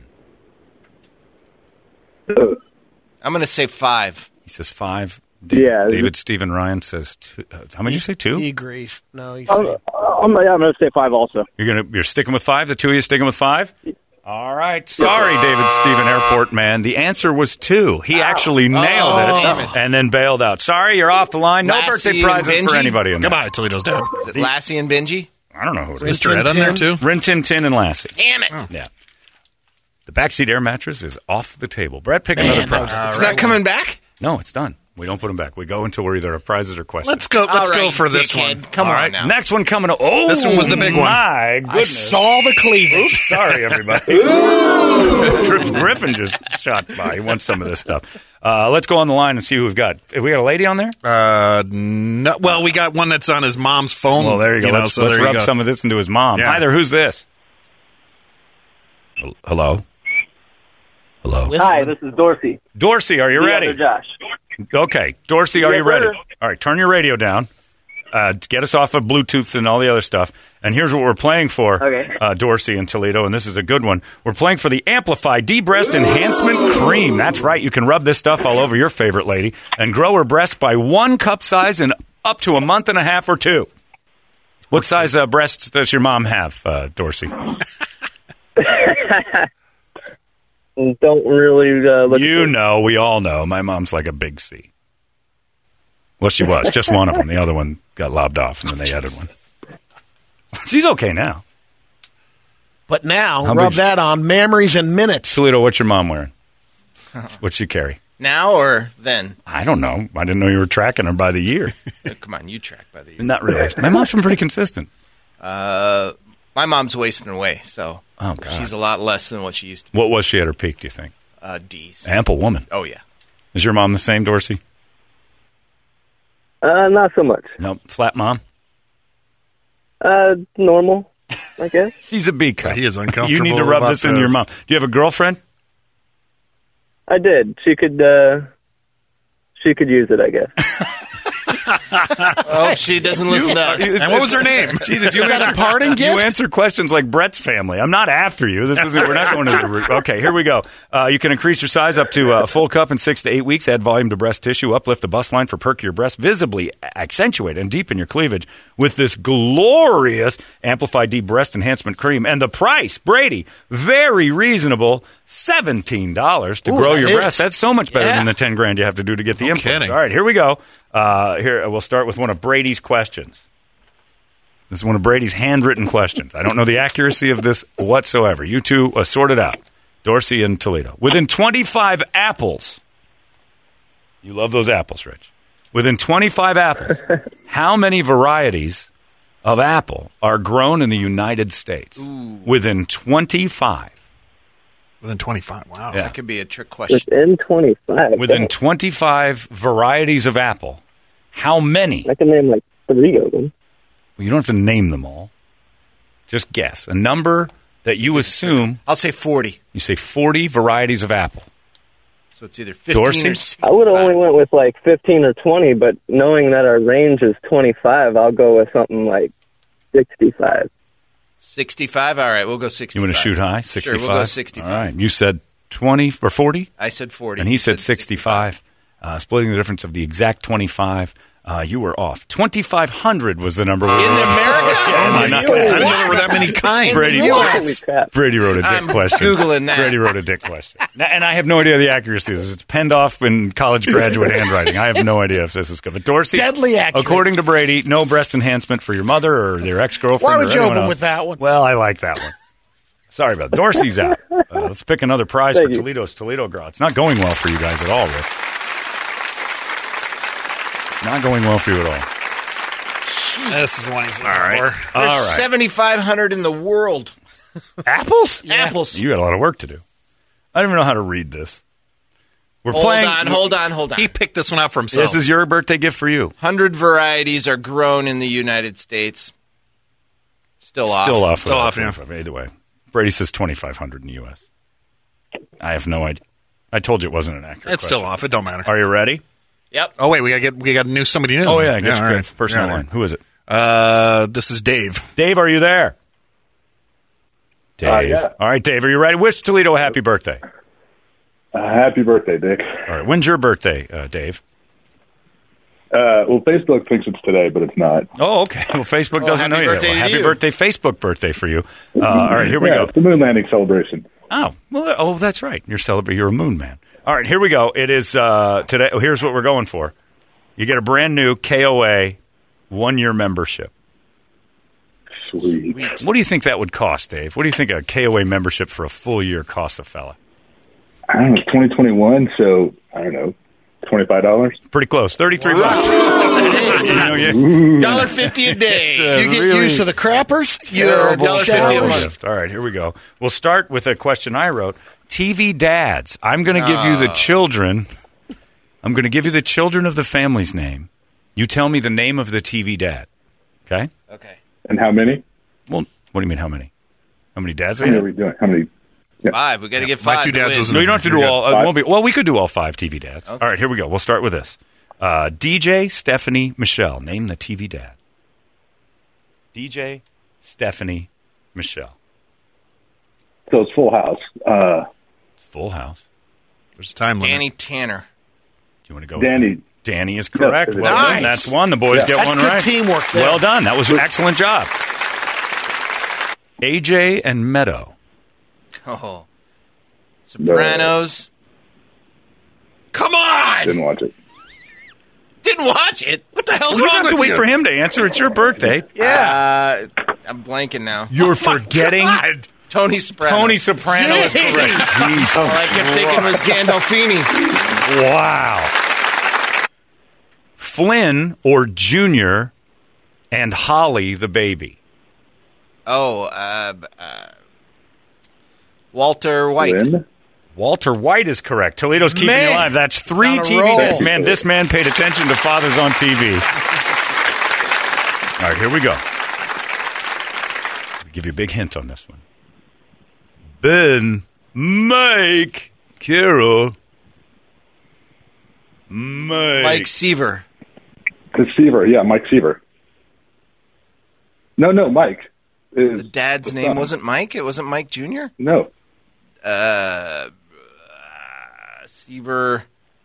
[SPEAKER 3] I'm going to say five.
[SPEAKER 1] He says five. David,
[SPEAKER 9] Yeah.
[SPEAKER 1] David Stephen Ryan says two. Uh, how many did you say? Two?
[SPEAKER 4] He agrees. No, he's
[SPEAKER 9] I'm, I'm, yeah, I'm going to say five also.
[SPEAKER 1] You're gonna you're sticking with five. The two of you sticking with five. All right. Sorry, David Stephen Airport man. The answer was two. He actually nailed
[SPEAKER 3] Oh.
[SPEAKER 1] it and then bailed out. Sorry, you're off the line. No
[SPEAKER 3] Lassie
[SPEAKER 1] birthday
[SPEAKER 3] and
[SPEAKER 1] prizes for
[SPEAKER 3] Benji?
[SPEAKER 1] anybody in there.
[SPEAKER 5] Goodbye, Toledo's dad.
[SPEAKER 3] Is it Lassie and Benji?
[SPEAKER 1] I don't know who it is.
[SPEAKER 5] Mister Ed on there, too?
[SPEAKER 1] Rin Tin Tin and Lassie.
[SPEAKER 3] Damn it.
[SPEAKER 1] Yeah. The backseat air mattress is off the table. Brett, pick another prize.
[SPEAKER 3] It's not coming back?
[SPEAKER 1] No, it's done. We don't put them back. We go until we're either prizes or questions.
[SPEAKER 5] Let's go. Let's
[SPEAKER 3] All
[SPEAKER 5] go
[SPEAKER 3] right,
[SPEAKER 5] for this
[SPEAKER 3] dickhead.
[SPEAKER 5] one.
[SPEAKER 3] Come
[SPEAKER 1] All
[SPEAKER 3] on
[SPEAKER 1] right,
[SPEAKER 3] now.
[SPEAKER 1] next one coming up. Oh,
[SPEAKER 5] This one was the big one.
[SPEAKER 1] My
[SPEAKER 4] I
[SPEAKER 1] goodness.
[SPEAKER 4] saw the cleavage.
[SPEAKER 1] Oops, sorry, everybody. Trips Griffin just shot by. He wants some of this stuff. Uh, let's go on the line and see who we've got. Have we got a lady on there?
[SPEAKER 5] Uh, no. Well, we got one that's on his mom's phone.
[SPEAKER 1] Well, there you go.
[SPEAKER 5] know,
[SPEAKER 1] let's
[SPEAKER 5] so
[SPEAKER 1] let's
[SPEAKER 5] there you
[SPEAKER 1] rub
[SPEAKER 5] go.
[SPEAKER 1] some of this into his mom.
[SPEAKER 5] Yeah.
[SPEAKER 1] Hi there. Who's this? Hel- Hello? Hello?
[SPEAKER 9] Hi, this is Dorsey.
[SPEAKER 1] Dorsey, are you
[SPEAKER 9] The
[SPEAKER 1] ready?
[SPEAKER 9] other Josh.
[SPEAKER 1] Okay. Dorsey, are
[SPEAKER 9] Yes,
[SPEAKER 1] you ready?
[SPEAKER 9] sir.
[SPEAKER 1] All right, turn your radio down. Uh, get us off of Bluetooth and all the other stuff. And here's what we're playing for,
[SPEAKER 9] Okay.
[SPEAKER 1] uh, Dorsey and Toledo, and this is a good one. We're playing for the Amplify D-Breast Enhancement Cream. That's right. You can rub this stuff all over your favorite lady and grow her breasts by one cup size in up to a month and a half or two. What size uh, breasts does your mom have, uh, Dorsey?
[SPEAKER 9] Don't really uh, look.
[SPEAKER 1] You know, we all know. My mom's like a big C. Well, she was. Just one of them. The other one got lobbed off, and then they added one. She's okay now.
[SPEAKER 4] But now,
[SPEAKER 1] How
[SPEAKER 4] rub
[SPEAKER 1] big-
[SPEAKER 4] that on memories and minutes.
[SPEAKER 1] Toledo, what's your mom wearing? What's she carry?
[SPEAKER 3] Now or then?
[SPEAKER 1] I don't know. I didn't know you were tracking her by the year.
[SPEAKER 3] Oh, come on, you track by the year.
[SPEAKER 1] Not really. My mom's been pretty consistent.
[SPEAKER 3] Uh, my mom's wasting away, so
[SPEAKER 1] Oh, God.
[SPEAKER 3] she's a lot less than what she used to be.
[SPEAKER 1] What was she at her peak, do you think?
[SPEAKER 3] Uh, D's.
[SPEAKER 1] Ample woman.
[SPEAKER 3] Oh, yeah.
[SPEAKER 1] Is your mom the same, Dorsey?
[SPEAKER 9] Uh, not so much.
[SPEAKER 1] No, flat mom?
[SPEAKER 9] Uh, normal, I guess.
[SPEAKER 1] She's a B cup.
[SPEAKER 5] He is uncomfortable
[SPEAKER 1] You need to rub
[SPEAKER 5] about
[SPEAKER 1] this into your
[SPEAKER 5] this.
[SPEAKER 1] mom. Do you have a girlfriend?
[SPEAKER 9] I did. She could. Uh, she could use it, I guess.
[SPEAKER 3] Oh, she doesn't listen to us.
[SPEAKER 5] And what was her name?
[SPEAKER 1] Jesus, you answer
[SPEAKER 4] parting
[SPEAKER 1] You
[SPEAKER 4] gift?
[SPEAKER 1] answer questions like Brett's family. I'm not after you. This isn't. We're not going to the root. Okay, here we go. Uh, you can increase your size up to a full cup in six to eight weeks. Add volume to breast tissue. Uplift the bust line for perkier breasts. Visibly accentuate and deepen your cleavage with this glorious Amplify D Breast Enhancement Cream. And the price, Brady, very reasonable. Seventeen dollars to
[SPEAKER 4] Ooh,
[SPEAKER 1] grow
[SPEAKER 4] that
[SPEAKER 1] your
[SPEAKER 4] is.
[SPEAKER 1] breasts. That's so much better
[SPEAKER 4] Yeah.
[SPEAKER 1] than the ten grand you have to do to get the implants.
[SPEAKER 5] kidding.
[SPEAKER 1] All right, here we go. Uh, here we'll start with one of Brady's questions. This is one of Brady's handwritten questions. I don't know the accuracy of this whatsoever. You two uh, sort it out. Dorsey and Toledo. Within twenty-five apples, you love those apples, Rich. Within twenty-five apples, how many varieties of apple are grown in the United States? Within twenty-five.
[SPEAKER 5] Within twenty-five. Wow.
[SPEAKER 1] Yeah.
[SPEAKER 3] That could be a trick question.
[SPEAKER 9] Within twenty-five.
[SPEAKER 1] Within twenty-five varieties of apple, how many?
[SPEAKER 9] I can name like three of them.
[SPEAKER 1] Well, you don't have to name them all. Just guess. A number that you assume.
[SPEAKER 3] I'll say forty.
[SPEAKER 1] You say forty varieties of apple.
[SPEAKER 3] So it's either fifteen
[SPEAKER 1] Dorsey?
[SPEAKER 3] or sixty-five.
[SPEAKER 9] I would have only went with like fifteen or twenty, but knowing that our range is twenty-five, I'll go with something like sixty-five.
[SPEAKER 3] sixty-five? All right, we'll go sixty-five.
[SPEAKER 1] You want to shoot high? sixty-five?
[SPEAKER 3] Sure, we'll go sixty-five.
[SPEAKER 1] All right. You said twenty or forty?
[SPEAKER 3] I said forty.
[SPEAKER 1] And he said sixty-five. Uh, splitting the difference of the exact twenty-five. Uh, you were off. twenty-five hundred was the number.
[SPEAKER 3] In America?
[SPEAKER 1] I not-
[SPEAKER 5] I didn't know there were that many kinds.
[SPEAKER 1] Brady,
[SPEAKER 9] Holy crap.
[SPEAKER 1] Brady wrote a dick
[SPEAKER 3] I'm
[SPEAKER 1] question.
[SPEAKER 3] Googling that.
[SPEAKER 1] Brady wrote a dick question. Now, and I have no idea the accuracy of this. It's penned off in college graduate handwriting. I have no idea if this is good. But Dorsey,
[SPEAKER 4] Deadly accurate.
[SPEAKER 1] according to Brady, no breast enhancement for your mother or their ex-girlfriend.
[SPEAKER 4] Why
[SPEAKER 1] or
[SPEAKER 4] would you
[SPEAKER 1] anyone
[SPEAKER 4] open
[SPEAKER 1] else.
[SPEAKER 4] with that one?
[SPEAKER 1] Well, I like that one. Sorry about it. Dorsey's out. Uh, let's pick another prize
[SPEAKER 9] Thank
[SPEAKER 1] for
[SPEAKER 9] you.
[SPEAKER 1] Toledo's Toledo Girl. It's not going well for you guys at all, Rick. Not going well for you at all.
[SPEAKER 5] This is the one he's looking
[SPEAKER 1] All right.
[SPEAKER 5] for.
[SPEAKER 1] All
[SPEAKER 3] There's
[SPEAKER 1] right.
[SPEAKER 3] seventy-five hundred in the world.
[SPEAKER 1] Apples?
[SPEAKER 3] Apples.
[SPEAKER 1] You got a lot of work to do. I don't even know how to read this. We're
[SPEAKER 3] Hold
[SPEAKER 1] playing.
[SPEAKER 3] on, hold on, hold on.
[SPEAKER 5] He picked this one out for himself.
[SPEAKER 1] This is your birthday gift for you.
[SPEAKER 3] one hundred varieties are grown in the United States. Still off.
[SPEAKER 1] Still off.
[SPEAKER 5] Still off, yeah.
[SPEAKER 1] Either way. Brady says twenty-five hundred in the U S I have no idea. I told you it wasn't an accurate
[SPEAKER 5] It's
[SPEAKER 1] question.
[SPEAKER 5] still off. It don't matter.
[SPEAKER 1] Are you ready?
[SPEAKER 3] Yep.
[SPEAKER 5] Oh wait, we got get we got new somebody new.
[SPEAKER 1] Oh, yeah. Get your
[SPEAKER 5] all right.
[SPEAKER 1] person on
[SPEAKER 5] Yeah,
[SPEAKER 1] the line. Who is it?
[SPEAKER 5] Uh, this is Dave.
[SPEAKER 1] Dave, are you there? Dave.
[SPEAKER 10] Uh, yeah.
[SPEAKER 1] All right, Dave, are you ready? Wish Toledo a happy birthday.
[SPEAKER 10] Uh, happy birthday, Dick.
[SPEAKER 1] All right, when's your birthday, uh, Dave?
[SPEAKER 10] Uh, well, Facebook thinks it's today, but it's not.
[SPEAKER 1] Oh, okay. Well, Facebook
[SPEAKER 3] Well,
[SPEAKER 1] doesn't know
[SPEAKER 3] happy
[SPEAKER 1] you.
[SPEAKER 3] birthday
[SPEAKER 1] Well,
[SPEAKER 3] to
[SPEAKER 1] happy
[SPEAKER 3] you.
[SPEAKER 1] birthday, Facebook birthday for you. Uh, all right, here we
[SPEAKER 10] yeah,
[SPEAKER 1] go.
[SPEAKER 10] It's the moon landing celebration.
[SPEAKER 1] Oh, well, oh, that's right. You're celebrating. You're a moon man. All right, here we go. It is uh, today. Oh, here's what we're going for. You get a brand new K O A one-year membership.
[SPEAKER 10] Sweet.
[SPEAKER 1] What do you think that would cost, Dave? What do you think a K O A membership for a full year costs a fella?
[SPEAKER 10] I don't know. It's twenty twenty-one, so I don't know. twenty-five dollars?
[SPEAKER 1] Pretty close. thirty-three bucks. You know, you-
[SPEAKER 3] Dollar fifty a day.
[SPEAKER 1] It's, uh,
[SPEAKER 4] You get
[SPEAKER 1] really
[SPEAKER 4] used to the crappers. You
[SPEAKER 3] Terrible.
[SPEAKER 4] uh,
[SPEAKER 3] Dollar fifty a
[SPEAKER 4] showers.
[SPEAKER 3] month.
[SPEAKER 1] All right, here we go. We'll start with a question I wrote. T V dads. I'm going to give you the children. I'm going to give you the children of the family's name. You tell me the name of the T V dad. Okay?
[SPEAKER 3] Okay.
[SPEAKER 10] And how many?
[SPEAKER 1] Well, what do you mean how many? How many dads
[SPEAKER 10] How
[SPEAKER 1] are
[SPEAKER 10] many are
[SPEAKER 1] you?
[SPEAKER 10] we doing? How many?
[SPEAKER 3] Five. We got to get
[SPEAKER 5] my
[SPEAKER 3] five.
[SPEAKER 5] two
[SPEAKER 3] to
[SPEAKER 5] dads
[SPEAKER 3] win.
[SPEAKER 5] was-
[SPEAKER 1] No, you don't have to do
[SPEAKER 5] You're
[SPEAKER 1] all.
[SPEAKER 10] good.
[SPEAKER 1] Uh, won't be, well, we could do all five T V dads.
[SPEAKER 3] Okay.
[SPEAKER 1] All right, here we go. We'll start with this. Uh, D J, Stephanie, Michelle. Name the T V dad. D J, Stephanie, Michelle.
[SPEAKER 10] So it's Full House. Uh,
[SPEAKER 1] Full house.
[SPEAKER 5] There's a time limit.
[SPEAKER 3] Danny Tanner.
[SPEAKER 1] Do you want to go
[SPEAKER 10] Danny.
[SPEAKER 1] with Danny is correct.
[SPEAKER 10] Yes,
[SPEAKER 1] Well
[SPEAKER 4] nice.
[SPEAKER 1] done. That's one. The boys
[SPEAKER 10] Yeah.
[SPEAKER 1] get
[SPEAKER 4] That's
[SPEAKER 1] one
[SPEAKER 4] good
[SPEAKER 1] right.
[SPEAKER 4] teamwork there.
[SPEAKER 1] Well done. That was an excellent job. A J and Meadow.
[SPEAKER 3] Oh. Sopranos. Come on!
[SPEAKER 10] Didn't watch it.
[SPEAKER 3] Didn't watch it. What the hell's
[SPEAKER 1] You don't
[SPEAKER 3] wrong
[SPEAKER 1] have to
[SPEAKER 3] with
[SPEAKER 1] wait
[SPEAKER 3] you?
[SPEAKER 1] for him to answer. It's your birthday.
[SPEAKER 3] Yeah. Uh, I'm blanking now.
[SPEAKER 1] You're forgetting.
[SPEAKER 3] Tony Soprano.
[SPEAKER 1] Tony Soprano is
[SPEAKER 3] Jeez.
[SPEAKER 1] correct. Jesus.
[SPEAKER 3] All I kept thinking was Gandolfini.
[SPEAKER 1] Wow. Flynn or Junior and Holly the baby.
[SPEAKER 3] Oh, uh, uh, Walter White.
[SPEAKER 10] Lynn?
[SPEAKER 1] Walter White is correct. Toledo's keeping
[SPEAKER 3] Man.
[SPEAKER 1] you alive. That's three
[SPEAKER 4] On a
[SPEAKER 1] T V
[SPEAKER 4] roll.
[SPEAKER 1] dads. Man, this man paid attention to fathers on T V. All right, here we go. I'll give you a big hint on this one. Ben, Mike, Carol, Mike.
[SPEAKER 3] Mike Seaver.
[SPEAKER 10] The Seaver. Yeah, Mike Seaver. No, no, Mike. Is
[SPEAKER 3] The dad's
[SPEAKER 10] the
[SPEAKER 3] name
[SPEAKER 10] son.
[SPEAKER 3] wasn't Mike. It wasn't Mike Junior
[SPEAKER 10] No.
[SPEAKER 3] Uh, uh, Seaver.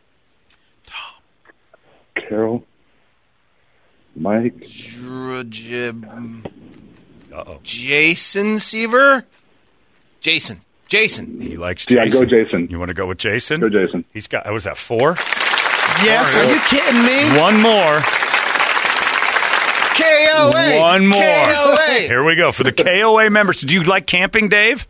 [SPEAKER 10] Carol. Mike.
[SPEAKER 3] Dr- J-
[SPEAKER 1] Uh-oh.
[SPEAKER 3] Jason Seaver. Jason. Jason.
[SPEAKER 1] He likes
[SPEAKER 10] Yeah,
[SPEAKER 1] Jason.
[SPEAKER 10] go Jason.
[SPEAKER 1] You want to go with Jason?
[SPEAKER 10] Go Jason.
[SPEAKER 1] He's got, what was that, four?
[SPEAKER 4] Yes. Are you kidding me?
[SPEAKER 1] One more.
[SPEAKER 3] K O A.
[SPEAKER 1] One more.
[SPEAKER 3] K O A.
[SPEAKER 1] Here we go. For the K O A members, do you like camping, Dave?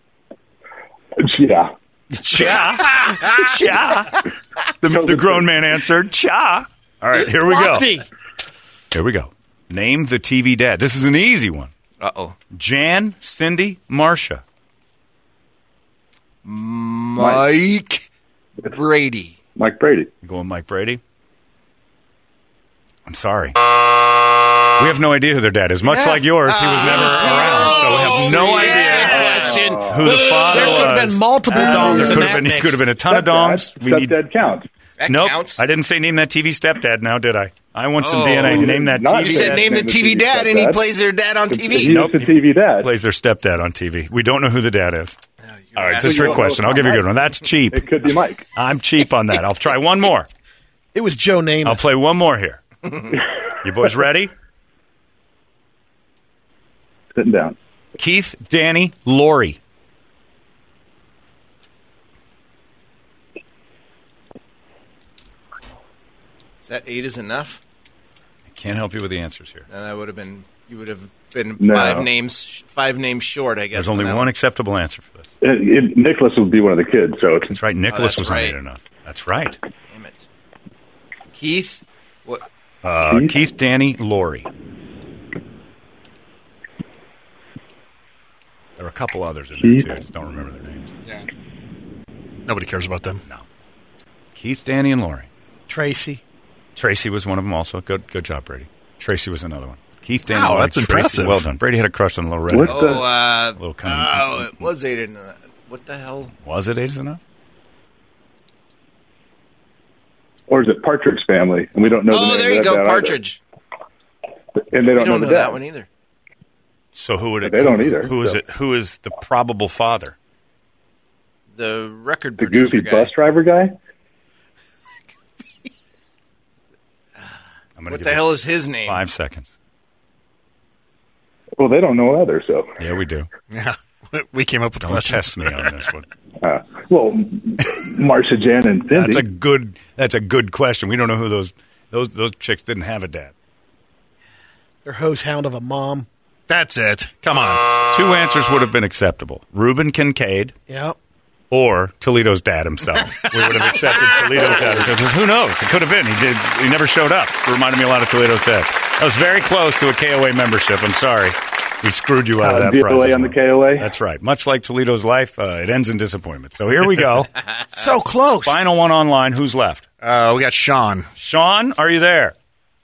[SPEAKER 10] Yeah.
[SPEAKER 1] Cha. Cha. The, the grown man answered, cha. All right, here we go.
[SPEAKER 4] Monty.
[SPEAKER 1] Here we go. Name the T V dad. This is an easy one.
[SPEAKER 3] Uh-oh.
[SPEAKER 1] Jan, Cindy, Marcia.
[SPEAKER 3] Mike Brady.
[SPEAKER 10] Mike Brady.
[SPEAKER 1] You going Mike Brady? I'm sorry. We have no idea who their dad is. Much
[SPEAKER 3] Yeah.
[SPEAKER 1] like yours, he was never around, so we have no idea
[SPEAKER 4] Question.
[SPEAKER 1] who the father
[SPEAKER 4] There could have
[SPEAKER 1] was.
[SPEAKER 4] been multiple
[SPEAKER 1] There
[SPEAKER 4] dongs in
[SPEAKER 1] could have
[SPEAKER 4] that
[SPEAKER 1] been,
[SPEAKER 4] mix.
[SPEAKER 1] could have been a ton of
[SPEAKER 10] Stepdad.
[SPEAKER 1] dongs. We need.
[SPEAKER 10] Stepdad counts.
[SPEAKER 3] That
[SPEAKER 1] Nope,
[SPEAKER 3] counts.
[SPEAKER 1] I didn't say name that T V stepdad. Now did I? I want some
[SPEAKER 3] Oh.
[SPEAKER 1] D N A. Name that
[SPEAKER 10] Not
[SPEAKER 1] T
[SPEAKER 3] You
[SPEAKER 1] V.
[SPEAKER 3] said
[SPEAKER 10] Dad,
[SPEAKER 3] name the
[SPEAKER 10] name the
[SPEAKER 3] T V
[SPEAKER 10] T V
[SPEAKER 3] dad, and he
[SPEAKER 10] stepdad.
[SPEAKER 3] plays their dad on T
[SPEAKER 10] He
[SPEAKER 3] V.
[SPEAKER 1] Nope.
[SPEAKER 10] is the T V dad.
[SPEAKER 1] Plays their stepdad on T V. We don't know who the dad is. All right, it's a
[SPEAKER 10] So
[SPEAKER 1] trick
[SPEAKER 10] you-
[SPEAKER 1] question. I'll give you a good one. That's cheap.
[SPEAKER 10] It could be Mike.
[SPEAKER 1] I'm cheap on that. I'll try one more.
[SPEAKER 4] It was Joe Namath.
[SPEAKER 1] I'll play one more here. You boys ready?
[SPEAKER 10] Sitting down.
[SPEAKER 1] Keith, Danny, Lori.
[SPEAKER 3] Is that eight is enough?
[SPEAKER 1] I can't help you with the answers here.
[SPEAKER 3] Then I would have been. You would have been
[SPEAKER 10] No.
[SPEAKER 3] five names. Five names short. I guess.
[SPEAKER 1] There's only
[SPEAKER 3] on that
[SPEAKER 1] one acceptable answer for this.
[SPEAKER 10] It, it, Nicholas would be one of the kids, so it's
[SPEAKER 1] That's right. Nicholas
[SPEAKER 3] that's
[SPEAKER 1] was not
[SPEAKER 3] right.
[SPEAKER 1] eight enough. That's right.
[SPEAKER 3] Damn it. Keith. What?
[SPEAKER 1] Uh,
[SPEAKER 10] Keith?
[SPEAKER 1] Keith, Danny, Lori. There are a couple others in
[SPEAKER 10] Keith?
[SPEAKER 1] there too. I just don't remember their names.
[SPEAKER 5] Nobody cares about them.
[SPEAKER 1] No. Keith, Danny, and Lori.
[SPEAKER 4] Tracy.
[SPEAKER 1] Tracy was one of them also. Good good job, Brady. Tracy was another one. Keith, Danny,
[SPEAKER 5] Wow,
[SPEAKER 1] Lori,
[SPEAKER 5] that's
[SPEAKER 1] Tracy.
[SPEAKER 5] impressive.
[SPEAKER 1] Well done. Brady had a crush on the little
[SPEAKER 10] What
[SPEAKER 1] redhead.
[SPEAKER 10] the-
[SPEAKER 3] Oh, uh,
[SPEAKER 1] Little kind of-
[SPEAKER 3] oh, it was eight in the. What the hell?
[SPEAKER 1] Was it eight is enough?
[SPEAKER 10] or is it Partridge Family? And we don't know. the
[SPEAKER 3] Oh,
[SPEAKER 10] name
[SPEAKER 3] there
[SPEAKER 10] of
[SPEAKER 3] you
[SPEAKER 10] that
[SPEAKER 3] go,
[SPEAKER 10] dad
[SPEAKER 3] Partridge.
[SPEAKER 10] either. And they
[SPEAKER 3] We
[SPEAKER 10] don't,
[SPEAKER 3] don't
[SPEAKER 10] know
[SPEAKER 3] know
[SPEAKER 10] the
[SPEAKER 3] that
[SPEAKER 10] dad.
[SPEAKER 3] one either.
[SPEAKER 1] So who would it?
[SPEAKER 10] They don't either,
[SPEAKER 1] Who is
[SPEAKER 10] so.
[SPEAKER 1] it? Who is the probable father?
[SPEAKER 3] The record
[SPEAKER 10] The
[SPEAKER 3] producer
[SPEAKER 10] goofy
[SPEAKER 3] guy.
[SPEAKER 10] bus driver guy.
[SPEAKER 1] I'm gonna
[SPEAKER 3] What
[SPEAKER 1] give
[SPEAKER 3] the
[SPEAKER 1] you
[SPEAKER 3] hell is his name?
[SPEAKER 1] Five seconds.
[SPEAKER 10] Well, they don't know either. So,
[SPEAKER 1] Yeah, we do.
[SPEAKER 5] Yeah, we came up with the
[SPEAKER 1] Don't
[SPEAKER 5] question.
[SPEAKER 1] test me on this one.
[SPEAKER 10] uh, well, Marsha, Jan, and Cindy.
[SPEAKER 1] That's a good. That's a good question. We don't know who those those those chicks didn't have a dad.
[SPEAKER 4] Their hose hound of a mom.
[SPEAKER 5] That's it. Come on.
[SPEAKER 1] Two answers would have been acceptable: Reuben Kincaid
[SPEAKER 4] Yep.
[SPEAKER 1] or Toledo's dad himself. We would have accepted Toledo's dad because who knows? It could have been. He did. He never showed up. It reminded me a lot of Toledo's dad. That was very close to a K O A membership. I'm sorry. We screwed you out
[SPEAKER 10] Uh,
[SPEAKER 1] of that
[SPEAKER 10] D L A
[SPEAKER 1] prize. as
[SPEAKER 10] on the
[SPEAKER 1] well.
[SPEAKER 10] K O A?
[SPEAKER 1] That's right. Much like Toledo's life, uh, it ends in disappointment. So here we go.
[SPEAKER 4] So close.
[SPEAKER 1] Final one online. Who's left?
[SPEAKER 5] Uh, we got Sean.
[SPEAKER 1] Sean, are you there?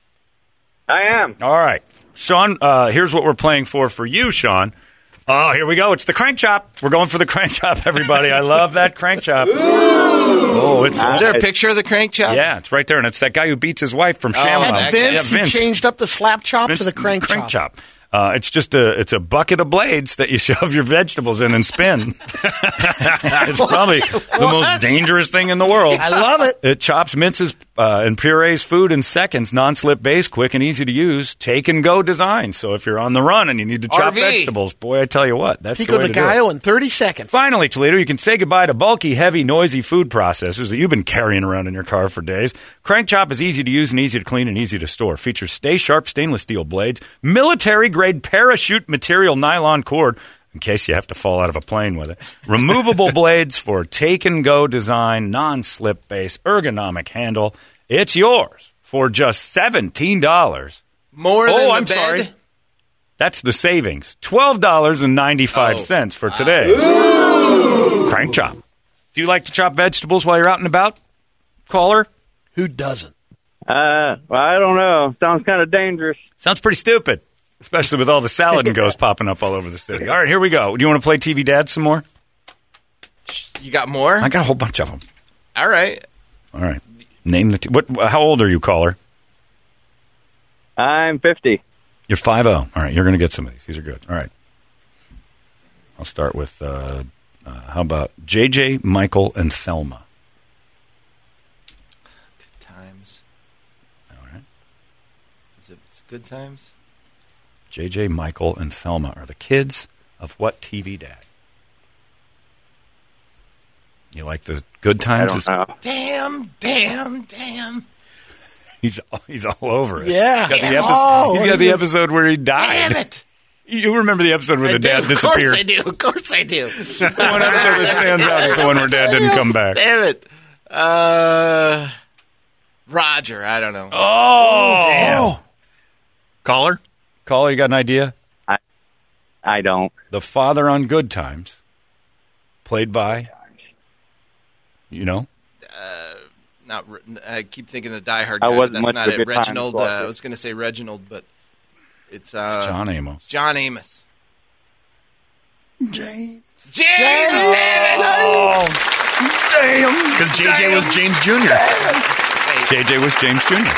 [SPEAKER 9] I am.
[SPEAKER 1] All right. Sean, uh, here's what we're playing for for you, Sean. Oh, here we go. It's the crank chop. We're going for the crank chop, everybody. I love that crank chop. Oh, it's
[SPEAKER 3] Is there a picture of the crank chop?
[SPEAKER 1] yeah, it's right there, and it's that guy who beats his wife from Shamrock.
[SPEAKER 4] That's Vince.
[SPEAKER 1] Yeah,
[SPEAKER 4] He changed up the slap chop
[SPEAKER 1] Vince-
[SPEAKER 4] to the crank,
[SPEAKER 1] crank
[SPEAKER 4] chop.
[SPEAKER 1] chop. Uh, it's just a it's a bucket of blades that you shove your vegetables in and spin. It's probably the most dangerous thing in the world.
[SPEAKER 4] I love it.
[SPEAKER 1] It chops, minces, uh, and purees food in seconds. Non-slip base, quick and easy to use. Take and go design. So if you're on the run and you need to chop
[SPEAKER 3] R V.
[SPEAKER 1] vegetables, boy, I tell you what, that's
[SPEAKER 4] Pico
[SPEAKER 1] the way
[SPEAKER 4] de
[SPEAKER 1] to do it.
[SPEAKER 4] Gallo in thirty seconds.
[SPEAKER 1] Finally, Toledo, you can say goodbye to bulky, heavy, noisy food processors that you've been carrying around in your car for days. Crank Chop is easy to use and easy to clean and easy to store. Features stay sharp stainless steel blades, military-grade parachute material nylon cord, in case you have to fall out of a plane with it, removable blades for take-and-go design, non-slip base, ergonomic handle. It's yours for just seventeen dollars.
[SPEAKER 3] More than
[SPEAKER 1] Oh,
[SPEAKER 3] the
[SPEAKER 1] I'm
[SPEAKER 3] bed?
[SPEAKER 1] sorry. That's the savings. twelve dollars and ninety-five cents for today. Crank Chop. Do you like to chop vegetables while you're out and about, caller?
[SPEAKER 4] Who doesn't?
[SPEAKER 9] Uh, well, I don't know. Sounds kind of dangerous.
[SPEAKER 1] Sounds pretty stupid, especially with all the salad and goes popping up all over the city. All right, here we go. Do you want to play T V Dad some more?
[SPEAKER 3] You got more?
[SPEAKER 1] I got a whole bunch of them.
[SPEAKER 3] All right.
[SPEAKER 1] All right. Name the t- what? How old are you, caller?
[SPEAKER 9] I'm fifty.
[SPEAKER 1] You're five oh. All right, you're going to get some of these. These are good. All right. I'll start with, uh, uh, how about J J, Michael, and Selma?
[SPEAKER 3] Good times.
[SPEAKER 1] All right.
[SPEAKER 3] Is it it's good times?
[SPEAKER 1] J J, Michael, and Selma are the kids of what T V Dad? You like the good
[SPEAKER 9] I
[SPEAKER 1] times?
[SPEAKER 9] don't know.
[SPEAKER 3] Damn, damn, damn.
[SPEAKER 1] He's he's all over it.
[SPEAKER 4] Yeah.
[SPEAKER 1] He's got the,
[SPEAKER 4] Damn.
[SPEAKER 1] episode,
[SPEAKER 4] Oh,
[SPEAKER 1] he's
[SPEAKER 4] what
[SPEAKER 1] got
[SPEAKER 4] is
[SPEAKER 1] the
[SPEAKER 4] it?
[SPEAKER 1] episode where he died.
[SPEAKER 3] Damn it.
[SPEAKER 1] You remember the episode where
[SPEAKER 3] I
[SPEAKER 1] the
[SPEAKER 3] do.
[SPEAKER 1] dad
[SPEAKER 3] Of
[SPEAKER 1] disappeared?
[SPEAKER 3] course I do. Of course I do.
[SPEAKER 1] The one episode that stands out is the one where Dad didn't come back.
[SPEAKER 3] Damn it. Uh, Roger, I don't know.
[SPEAKER 1] Oh, damn.
[SPEAKER 5] Caller?
[SPEAKER 1] Caller, you got an idea?
[SPEAKER 9] I don't.
[SPEAKER 1] The father on Good Times, played by, you know?
[SPEAKER 3] Not. Re- I keep thinking the Die Hard
[SPEAKER 9] I
[SPEAKER 3] guy, but
[SPEAKER 9] wasn't
[SPEAKER 3] that's
[SPEAKER 9] much
[SPEAKER 3] not
[SPEAKER 9] of a
[SPEAKER 3] it.
[SPEAKER 9] Good Times
[SPEAKER 3] Reginald. Uh,
[SPEAKER 9] watcher.
[SPEAKER 3] I was going to say Reginald, but it's, uh,
[SPEAKER 1] It's John Amos.
[SPEAKER 3] John Amos.
[SPEAKER 4] James.
[SPEAKER 3] James.
[SPEAKER 1] Oh, damn.
[SPEAKER 5] Because J J was James Junior
[SPEAKER 1] J J was James Junior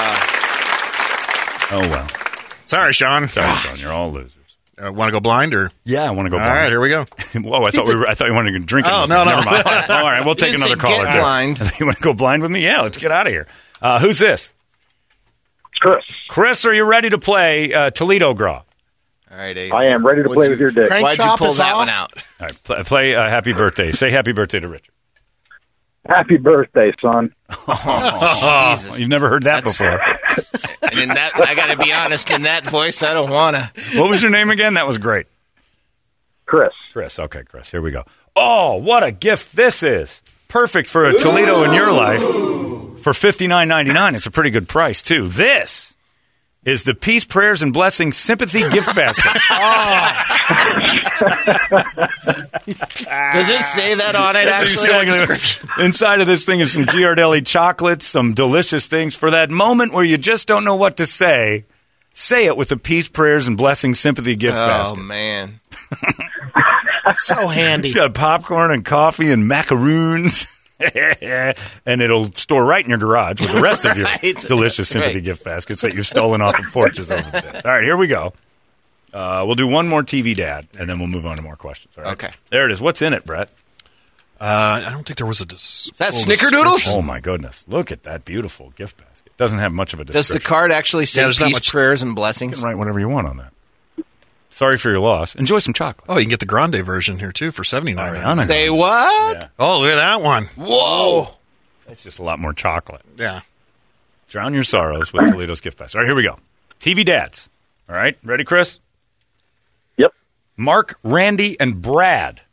[SPEAKER 1] Oh, well.
[SPEAKER 5] Sorry, Sean.
[SPEAKER 1] Sorry, Sean, you're all losers.
[SPEAKER 5] Uh, Want to go blind or?
[SPEAKER 1] Yeah, I want to go
[SPEAKER 5] All
[SPEAKER 1] blind.
[SPEAKER 5] right, here we go.
[SPEAKER 1] Whoa, I thought we were. I thought you wanted to drink.
[SPEAKER 5] Oh,
[SPEAKER 1] with
[SPEAKER 5] no,
[SPEAKER 1] me.
[SPEAKER 5] no.
[SPEAKER 1] Never mind. Oh, all right, we'll take
[SPEAKER 3] You didn't
[SPEAKER 1] another
[SPEAKER 3] say
[SPEAKER 1] caller.
[SPEAKER 3] get
[SPEAKER 1] too.
[SPEAKER 3] blind.
[SPEAKER 1] You want to go blind with me? Yeah, let's get out of here. Uh, who's this?
[SPEAKER 10] Chris.
[SPEAKER 1] Chris, are you ready to play uh, Toledo Gras?
[SPEAKER 3] All right, Abe.
[SPEAKER 10] I am ready to
[SPEAKER 3] What'd
[SPEAKER 10] play
[SPEAKER 3] you-
[SPEAKER 10] with your dick.
[SPEAKER 4] Crank
[SPEAKER 3] Why'd you
[SPEAKER 4] chop
[SPEAKER 3] pull
[SPEAKER 4] is
[SPEAKER 3] that
[SPEAKER 4] off.
[SPEAKER 3] one out?
[SPEAKER 1] All right, play, play uh, Happy Birthday. Say Happy Birthday to Richard.
[SPEAKER 10] Happy birthday, son.
[SPEAKER 3] Oh, Jesus.
[SPEAKER 1] You've never heard that
[SPEAKER 3] That's-
[SPEAKER 1] before.
[SPEAKER 3] And in that, I got to be honest, in that voice, I don't want to.
[SPEAKER 1] What was your name again? That was great.
[SPEAKER 10] Chris.
[SPEAKER 1] Chris. Okay, Chris. Here we go. Oh, what a gift this is. Perfect for a Toledo in your life for fifty-nine ninety-nine. It's a pretty good price, too. This is the Peace, Prayers, and Blessings Sympathy Gift Basket.
[SPEAKER 3] Does it say that on it, actually?
[SPEAKER 1] Inside of this thing is some Ghirardelli chocolates, some delicious things. For that moment where you just don't know what to say, say it with the Peace, Prayers, and Blessings Sympathy Gift
[SPEAKER 3] Oh,
[SPEAKER 1] Basket.
[SPEAKER 3] man.
[SPEAKER 4] So handy.
[SPEAKER 1] It's got popcorn and coffee and macaroons. and it'll store right in your garage with the rest of your
[SPEAKER 3] Right.
[SPEAKER 1] delicious sympathy
[SPEAKER 3] Right.
[SPEAKER 1] gift baskets that you've stolen off of porches over the days. All right, here we go. Uh, we'll do one more T V Dad, and then we'll move on to more questions. All right?
[SPEAKER 3] Okay.
[SPEAKER 1] There it is. What's in it, Brett?
[SPEAKER 5] Uh, I don't think there was a. Dis-
[SPEAKER 3] Is that
[SPEAKER 5] full
[SPEAKER 3] Snickerdoodles?
[SPEAKER 5] description.
[SPEAKER 1] Oh, my goodness. Look at that beautiful gift basket. Doesn't have much of a
[SPEAKER 3] Does
[SPEAKER 1] description.
[SPEAKER 3] the card actually say
[SPEAKER 5] Yeah, there's not
[SPEAKER 3] peace,
[SPEAKER 5] much-
[SPEAKER 3] prayers, and
[SPEAKER 1] You
[SPEAKER 3] blessings?
[SPEAKER 1] can write whatever you want on that. Sorry for your loss. Enjoy some chocolate.
[SPEAKER 5] Oh, you can get the grande version here too for seventy nine.
[SPEAKER 1] Ariana.
[SPEAKER 3] Say what?
[SPEAKER 1] Yeah.
[SPEAKER 5] Oh, look at that one.
[SPEAKER 3] Whoa!
[SPEAKER 1] It's just a lot more chocolate.
[SPEAKER 5] Yeah.
[SPEAKER 1] Drown your sorrows with Toledo's gift basket. All right, here we go. T V Dads. All right, ready, Chris?
[SPEAKER 10] Yep.
[SPEAKER 1] Mark, Randy, and Brad.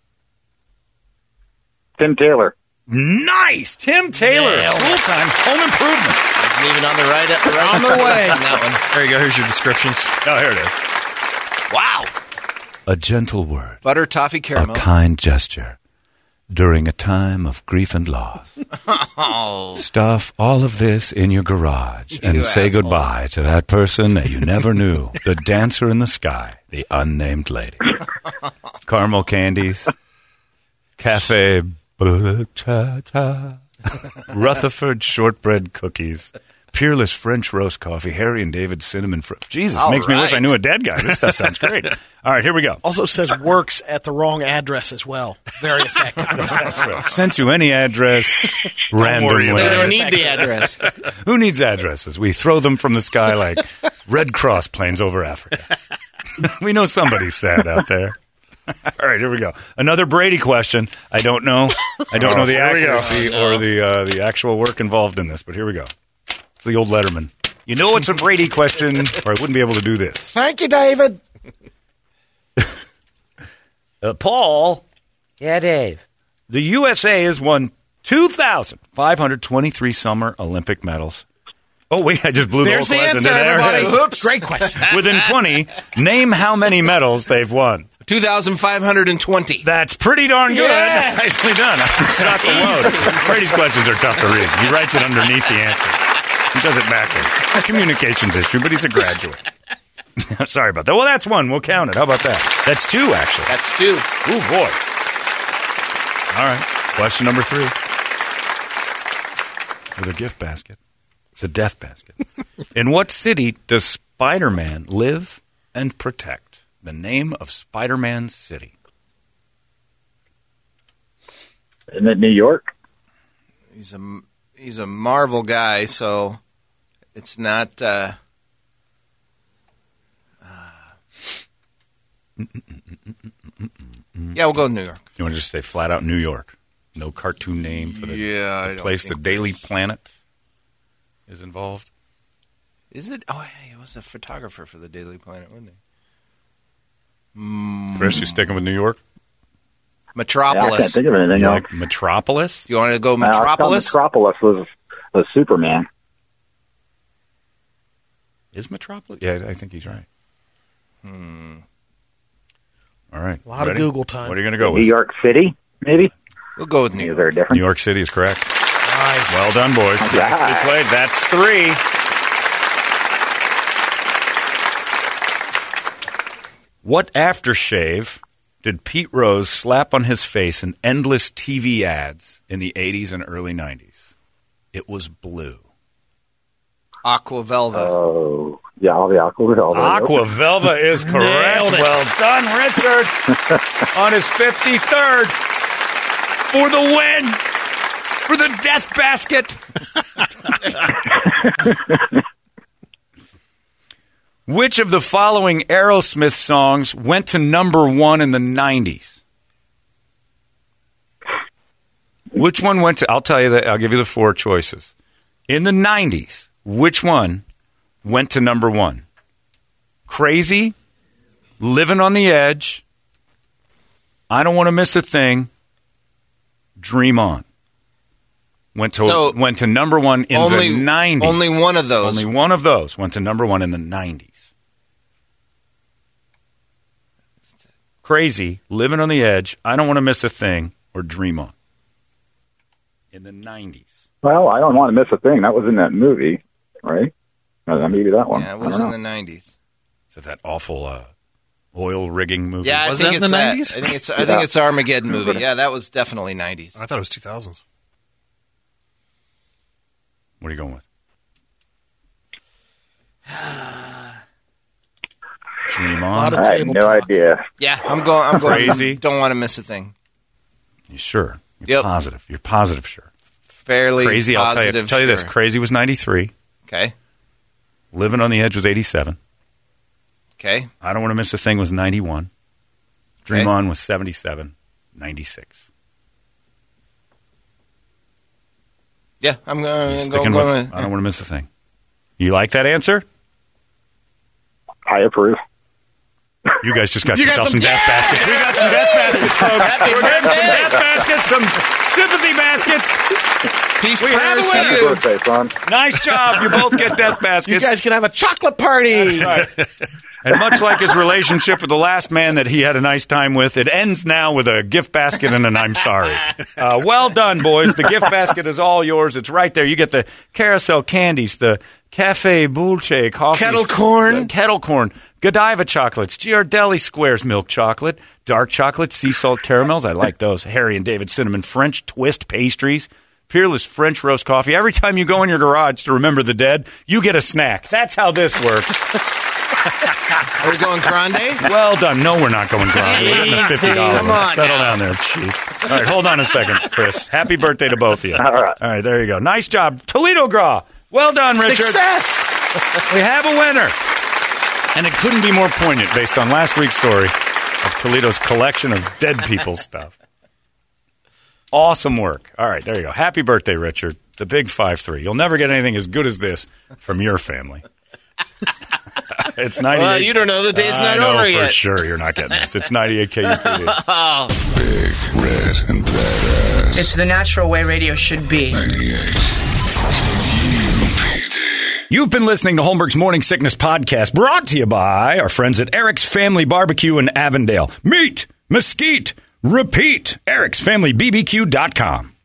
[SPEAKER 10] Tim Taylor.
[SPEAKER 1] Nice! Tim Taylor. Full-time home improvement.
[SPEAKER 3] Wasn't even on the right, right
[SPEAKER 4] On the way.
[SPEAKER 3] on that
[SPEAKER 5] There you go. Here's your descriptions.
[SPEAKER 1] Oh, here it is.
[SPEAKER 3] one. Wow!
[SPEAKER 1] A gentle word.
[SPEAKER 3] Butter toffee caramel.
[SPEAKER 1] A kind gesture during a time of grief and loss.
[SPEAKER 3] Oh.
[SPEAKER 1] Stuff all of this in your garage and
[SPEAKER 3] You
[SPEAKER 1] say
[SPEAKER 3] assholes.
[SPEAKER 1] goodbye to that person that you never knew, the dancer in the sky, the unnamed lady. Caramel candies, cafe cha Rutherford shortbread cookies, Peerless French roast coffee, Harry and David cinnamon fr- Jesus,
[SPEAKER 3] All
[SPEAKER 1] makes me wish I
[SPEAKER 3] right.
[SPEAKER 1] knew a dead guy. This stuff sounds great. All right, here we go.
[SPEAKER 4] Also says works at the wrong address as well. Very effective.
[SPEAKER 1] That's right. Sent to any address randomly.
[SPEAKER 3] They don't need the address.
[SPEAKER 1] Who needs addresses? We throw them from the sky like Red Cross planes over Africa. We know somebody's sad out there. All right, here we go. Another Brady question. I don't know. I don't know the
[SPEAKER 5] here we go.
[SPEAKER 1] accuracy or the uh, the actual work involved in this, but here we go. It's the old Letterman. You know it's a Brady question, or I wouldn't be able to do this.
[SPEAKER 4] Thank you, David.
[SPEAKER 1] Uh, Paul.
[SPEAKER 11] Yeah, Dave.
[SPEAKER 1] The U S A has won two thousand five hundred twenty-three Summer Olympic medals. Oh, wait, I just blew
[SPEAKER 4] There's
[SPEAKER 1] the
[SPEAKER 4] the
[SPEAKER 1] whole question.
[SPEAKER 4] answer,
[SPEAKER 1] There it
[SPEAKER 4] everybody.
[SPEAKER 1] is.
[SPEAKER 4] Oops. Great question.
[SPEAKER 1] Within twenty, name how many medals they've won.
[SPEAKER 3] two thousand five hundred twenty.
[SPEAKER 1] That's pretty darn good.
[SPEAKER 4] Yes.
[SPEAKER 1] Nicely done. I shot the load. Brady's questions are tough to read. He writes it underneath the answer. He does it backwards. A communications issue, but he's a graduate. Sorry about that. Well, that's one. We'll count it. How about that? That's two, actually.
[SPEAKER 3] That's two.
[SPEAKER 1] Ooh, boy. All right. Question number three. For the gift basket. The death basket. In what city does Spider-Man live and protect? The name of Spider-Man's city.
[SPEAKER 10] Isn't it New York?
[SPEAKER 3] He's a he's a Marvel guy, so it's not. Uh, uh, yeah, we'll go with New York.
[SPEAKER 1] You want to just say flat out New York? No cartoon name for the,
[SPEAKER 3] Yeah, I
[SPEAKER 1] the
[SPEAKER 3] don't
[SPEAKER 1] place the
[SPEAKER 3] think
[SPEAKER 1] Daily
[SPEAKER 3] there's-
[SPEAKER 1] Planet is involved.
[SPEAKER 3] Is it? Oh, hey, he was a photographer for the Daily Planet, wasn't he?
[SPEAKER 1] Chris, you sticking with New York?
[SPEAKER 3] Metropolis.
[SPEAKER 10] Yeah, I can't think of anything
[SPEAKER 1] You
[SPEAKER 10] else.
[SPEAKER 1] like Metropolis?
[SPEAKER 3] You want to go
[SPEAKER 10] Uh, I thought
[SPEAKER 3] Metropolis?
[SPEAKER 10] Metropolis was was Superman.
[SPEAKER 1] Is Metropolis? Yeah, I think he's right.
[SPEAKER 3] Hmm.
[SPEAKER 1] All right.
[SPEAKER 4] A lot of
[SPEAKER 1] Ready?
[SPEAKER 4] Google time.
[SPEAKER 1] What are you going to go
[SPEAKER 10] New
[SPEAKER 1] with?
[SPEAKER 10] York City, maybe.
[SPEAKER 3] We'll go with New
[SPEAKER 10] Is
[SPEAKER 3] York.
[SPEAKER 10] there different?
[SPEAKER 1] New York City is correct.
[SPEAKER 4] Nice.
[SPEAKER 1] Well done, boys.
[SPEAKER 10] All right.
[SPEAKER 1] Nicely played. That's three. What aftershave did Pete Rose slap on his face in endless T V ads in the eighties and early nineties? It was blue.
[SPEAKER 3] Aqua Velva.
[SPEAKER 10] Oh, yeah, all the Aqua Velva.
[SPEAKER 1] Aqua Velva is correct.
[SPEAKER 4] Nailed it.
[SPEAKER 1] Well done, Richard. On his fifty-third. For the win. For the death basket. Which of the following Aerosmith songs went to number one in the nineties? Which one went to, I'll tell you that, I'll give you the four choices. In the nineties, which one went to number one? Crazy, Living on the Edge, I Don't Want to Miss a Thing, Dream On. Went to
[SPEAKER 3] So,
[SPEAKER 1] went to number one in
[SPEAKER 3] only,
[SPEAKER 1] the nineties.
[SPEAKER 3] Only one of those.
[SPEAKER 1] Only one of those went to number one in the nineties. Crazy, Living on the Edge, I Don't Want to Miss a Thing, or Dream On. In the nineties.
[SPEAKER 10] Well, I don't want to miss a thing. That was in that movie, right? Uh, maybe that one.
[SPEAKER 3] Yeah, it
[SPEAKER 10] I
[SPEAKER 3] was
[SPEAKER 10] don't
[SPEAKER 3] in
[SPEAKER 10] know.
[SPEAKER 3] the nineties.
[SPEAKER 1] Is it that awful uh, oil rigging movie?
[SPEAKER 3] Yeah, I
[SPEAKER 5] Was
[SPEAKER 3] think
[SPEAKER 5] that in
[SPEAKER 3] it's
[SPEAKER 5] the
[SPEAKER 3] that.
[SPEAKER 5] nineties?
[SPEAKER 3] I think it's I
[SPEAKER 10] Yeah.
[SPEAKER 3] think it's Armageddon movie. Yeah, that was definitely nineties.
[SPEAKER 5] I thought it was two thousands.
[SPEAKER 1] What are you going with? Dream on.
[SPEAKER 10] I have no idea.
[SPEAKER 3] Yeah, I'm going. I'm going.
[SPEAKER 1] Crazy.
[SPEAKER 3] Don't want to miss a thing.
[SPEAKER 1] You sure? You're
[SPEAKER 3] Yep.
[SPEAKER 1] positive. You're positive, sure.
[SPEAKER 3] Fairly
[SPEAKER 1] Crazy, I'll tell you,
[SPEAKER 3] positive,
[SPEAKER 1] tell you this.
[SPEAKER 3] sure.
[SPEAKER 1] Crazy was ninety-three.
[SPEAKER 3] Okay.
[SPEAKER 1] Living on the Edge was eighty-seven.
[SPEAKER 3] Okay.
[SPEAKER 1] I Don't Want to Miss a Thing was ninety-one. Dream
[SPEAKER 3] Okay.
[SPEAKER 1] On was seventy-seven. ninety-six.
[SPEAKER 3] Yeah, I'm going.
[SPEAKER 1] You're
[SPEAKER 3] I'm
[SPEAKER 1] sticking
[SPEAKER 3] going.
[SPEAKER 1] with I Don't Want to Miss a Thing. You like that answer?
[SPEAKER 10] I approve.
[SPEAKER 1] You guys just got
[SPEAKER 4] You got
[SPEAKER 1] yourself some,
[SPEAKER 4] some-
[SPEAKER 1] death baskets. We got some death baskets, folks. We're getting some death baskets, some sympathy baskets.
[SPEAKER 3] Peace
[SPEAKER 1] We have
[SPEAKER 3] prayers
[SPEAKER 1] a
[SPEAKER 3] to
[SPEAKER 1] winner.
[SPEAKER 3] you.
[SPEAKER 10] Birthday, son.
[SPEAKER 1] Nice job. You both get death baskets.
[SPEAKER 4] You guys can have a chocolate party.
[SPEAKER 1] Right. And much like his relationship with the last man that he had a nice time with, it ends now with a gift basket and an I'm sorry. Uh, well done, boys. The gift basket is all yours. It's right there. You get the carousel candies, the Cafe Bulce coffee.
[SPEAKER 3] Kettle corn.
[SPEAKER 1] uh, Kettle corn. Godiva chocolates. Giardelli Squares milk chocolate. Dark chocolate. Sea salt caramels. I like those. Harry and David cinnamon French twist pastries. Peerless French roast coffee. Every time you go in your garage to remember the dead, you get a snack. That's how this works.
[SPEAKER 3] Are we going grande?
[SPEAKER 1] Well done. No, we're not going grande. We're getting the fifty dollars.
[SPEAKER 3] Come on
[SPEAKER 1] Settle
[SPEAKER 3] now.
[SPEAKER 1] down there, Chief. All right, hold on a second, Chris. Happy birthday to both of you.
[SPEAKER 10] All right.
[SPEAKER 1] All right, there you go. Nice job. Toledo Gras. Well done, Richard.
[SPEAKER 3] Success.
[SPEAKER 1] We have a winner. And it couldn't be more poignant based on last week's story of Toledo's collection of dead people stuff. Awesome work. All right, there you go. Happy birthday, Richard. The big five three. You'll never get anything as good as this from your family. It's ninety-eight.
[SPEAKER 3] Well, you don't know. The day's
[SPEAKER 1] I
[SPEAKER 3] not
[SPEAKER 1] know
[SPEAKER 3] over
[SPEAKER 1] for
[SPEAKER 3] yet.
[SPEAKER 1] sure you're not getting this. It's ninety-eight K U P D.
[SPEAKER 7] Big, red, and badass.
[SPEAKER 8] It's the natural way radio should be.
[SPEAKER 7] ninety-eight.
[SPEAKER 1] You've been listening to Holmberg's Morning Sickness Podcast, brought to you by our friends at Eric's Family Barbecue in Avondale. Meet, mesquite, repeat. Eric's Family B B Q dot com.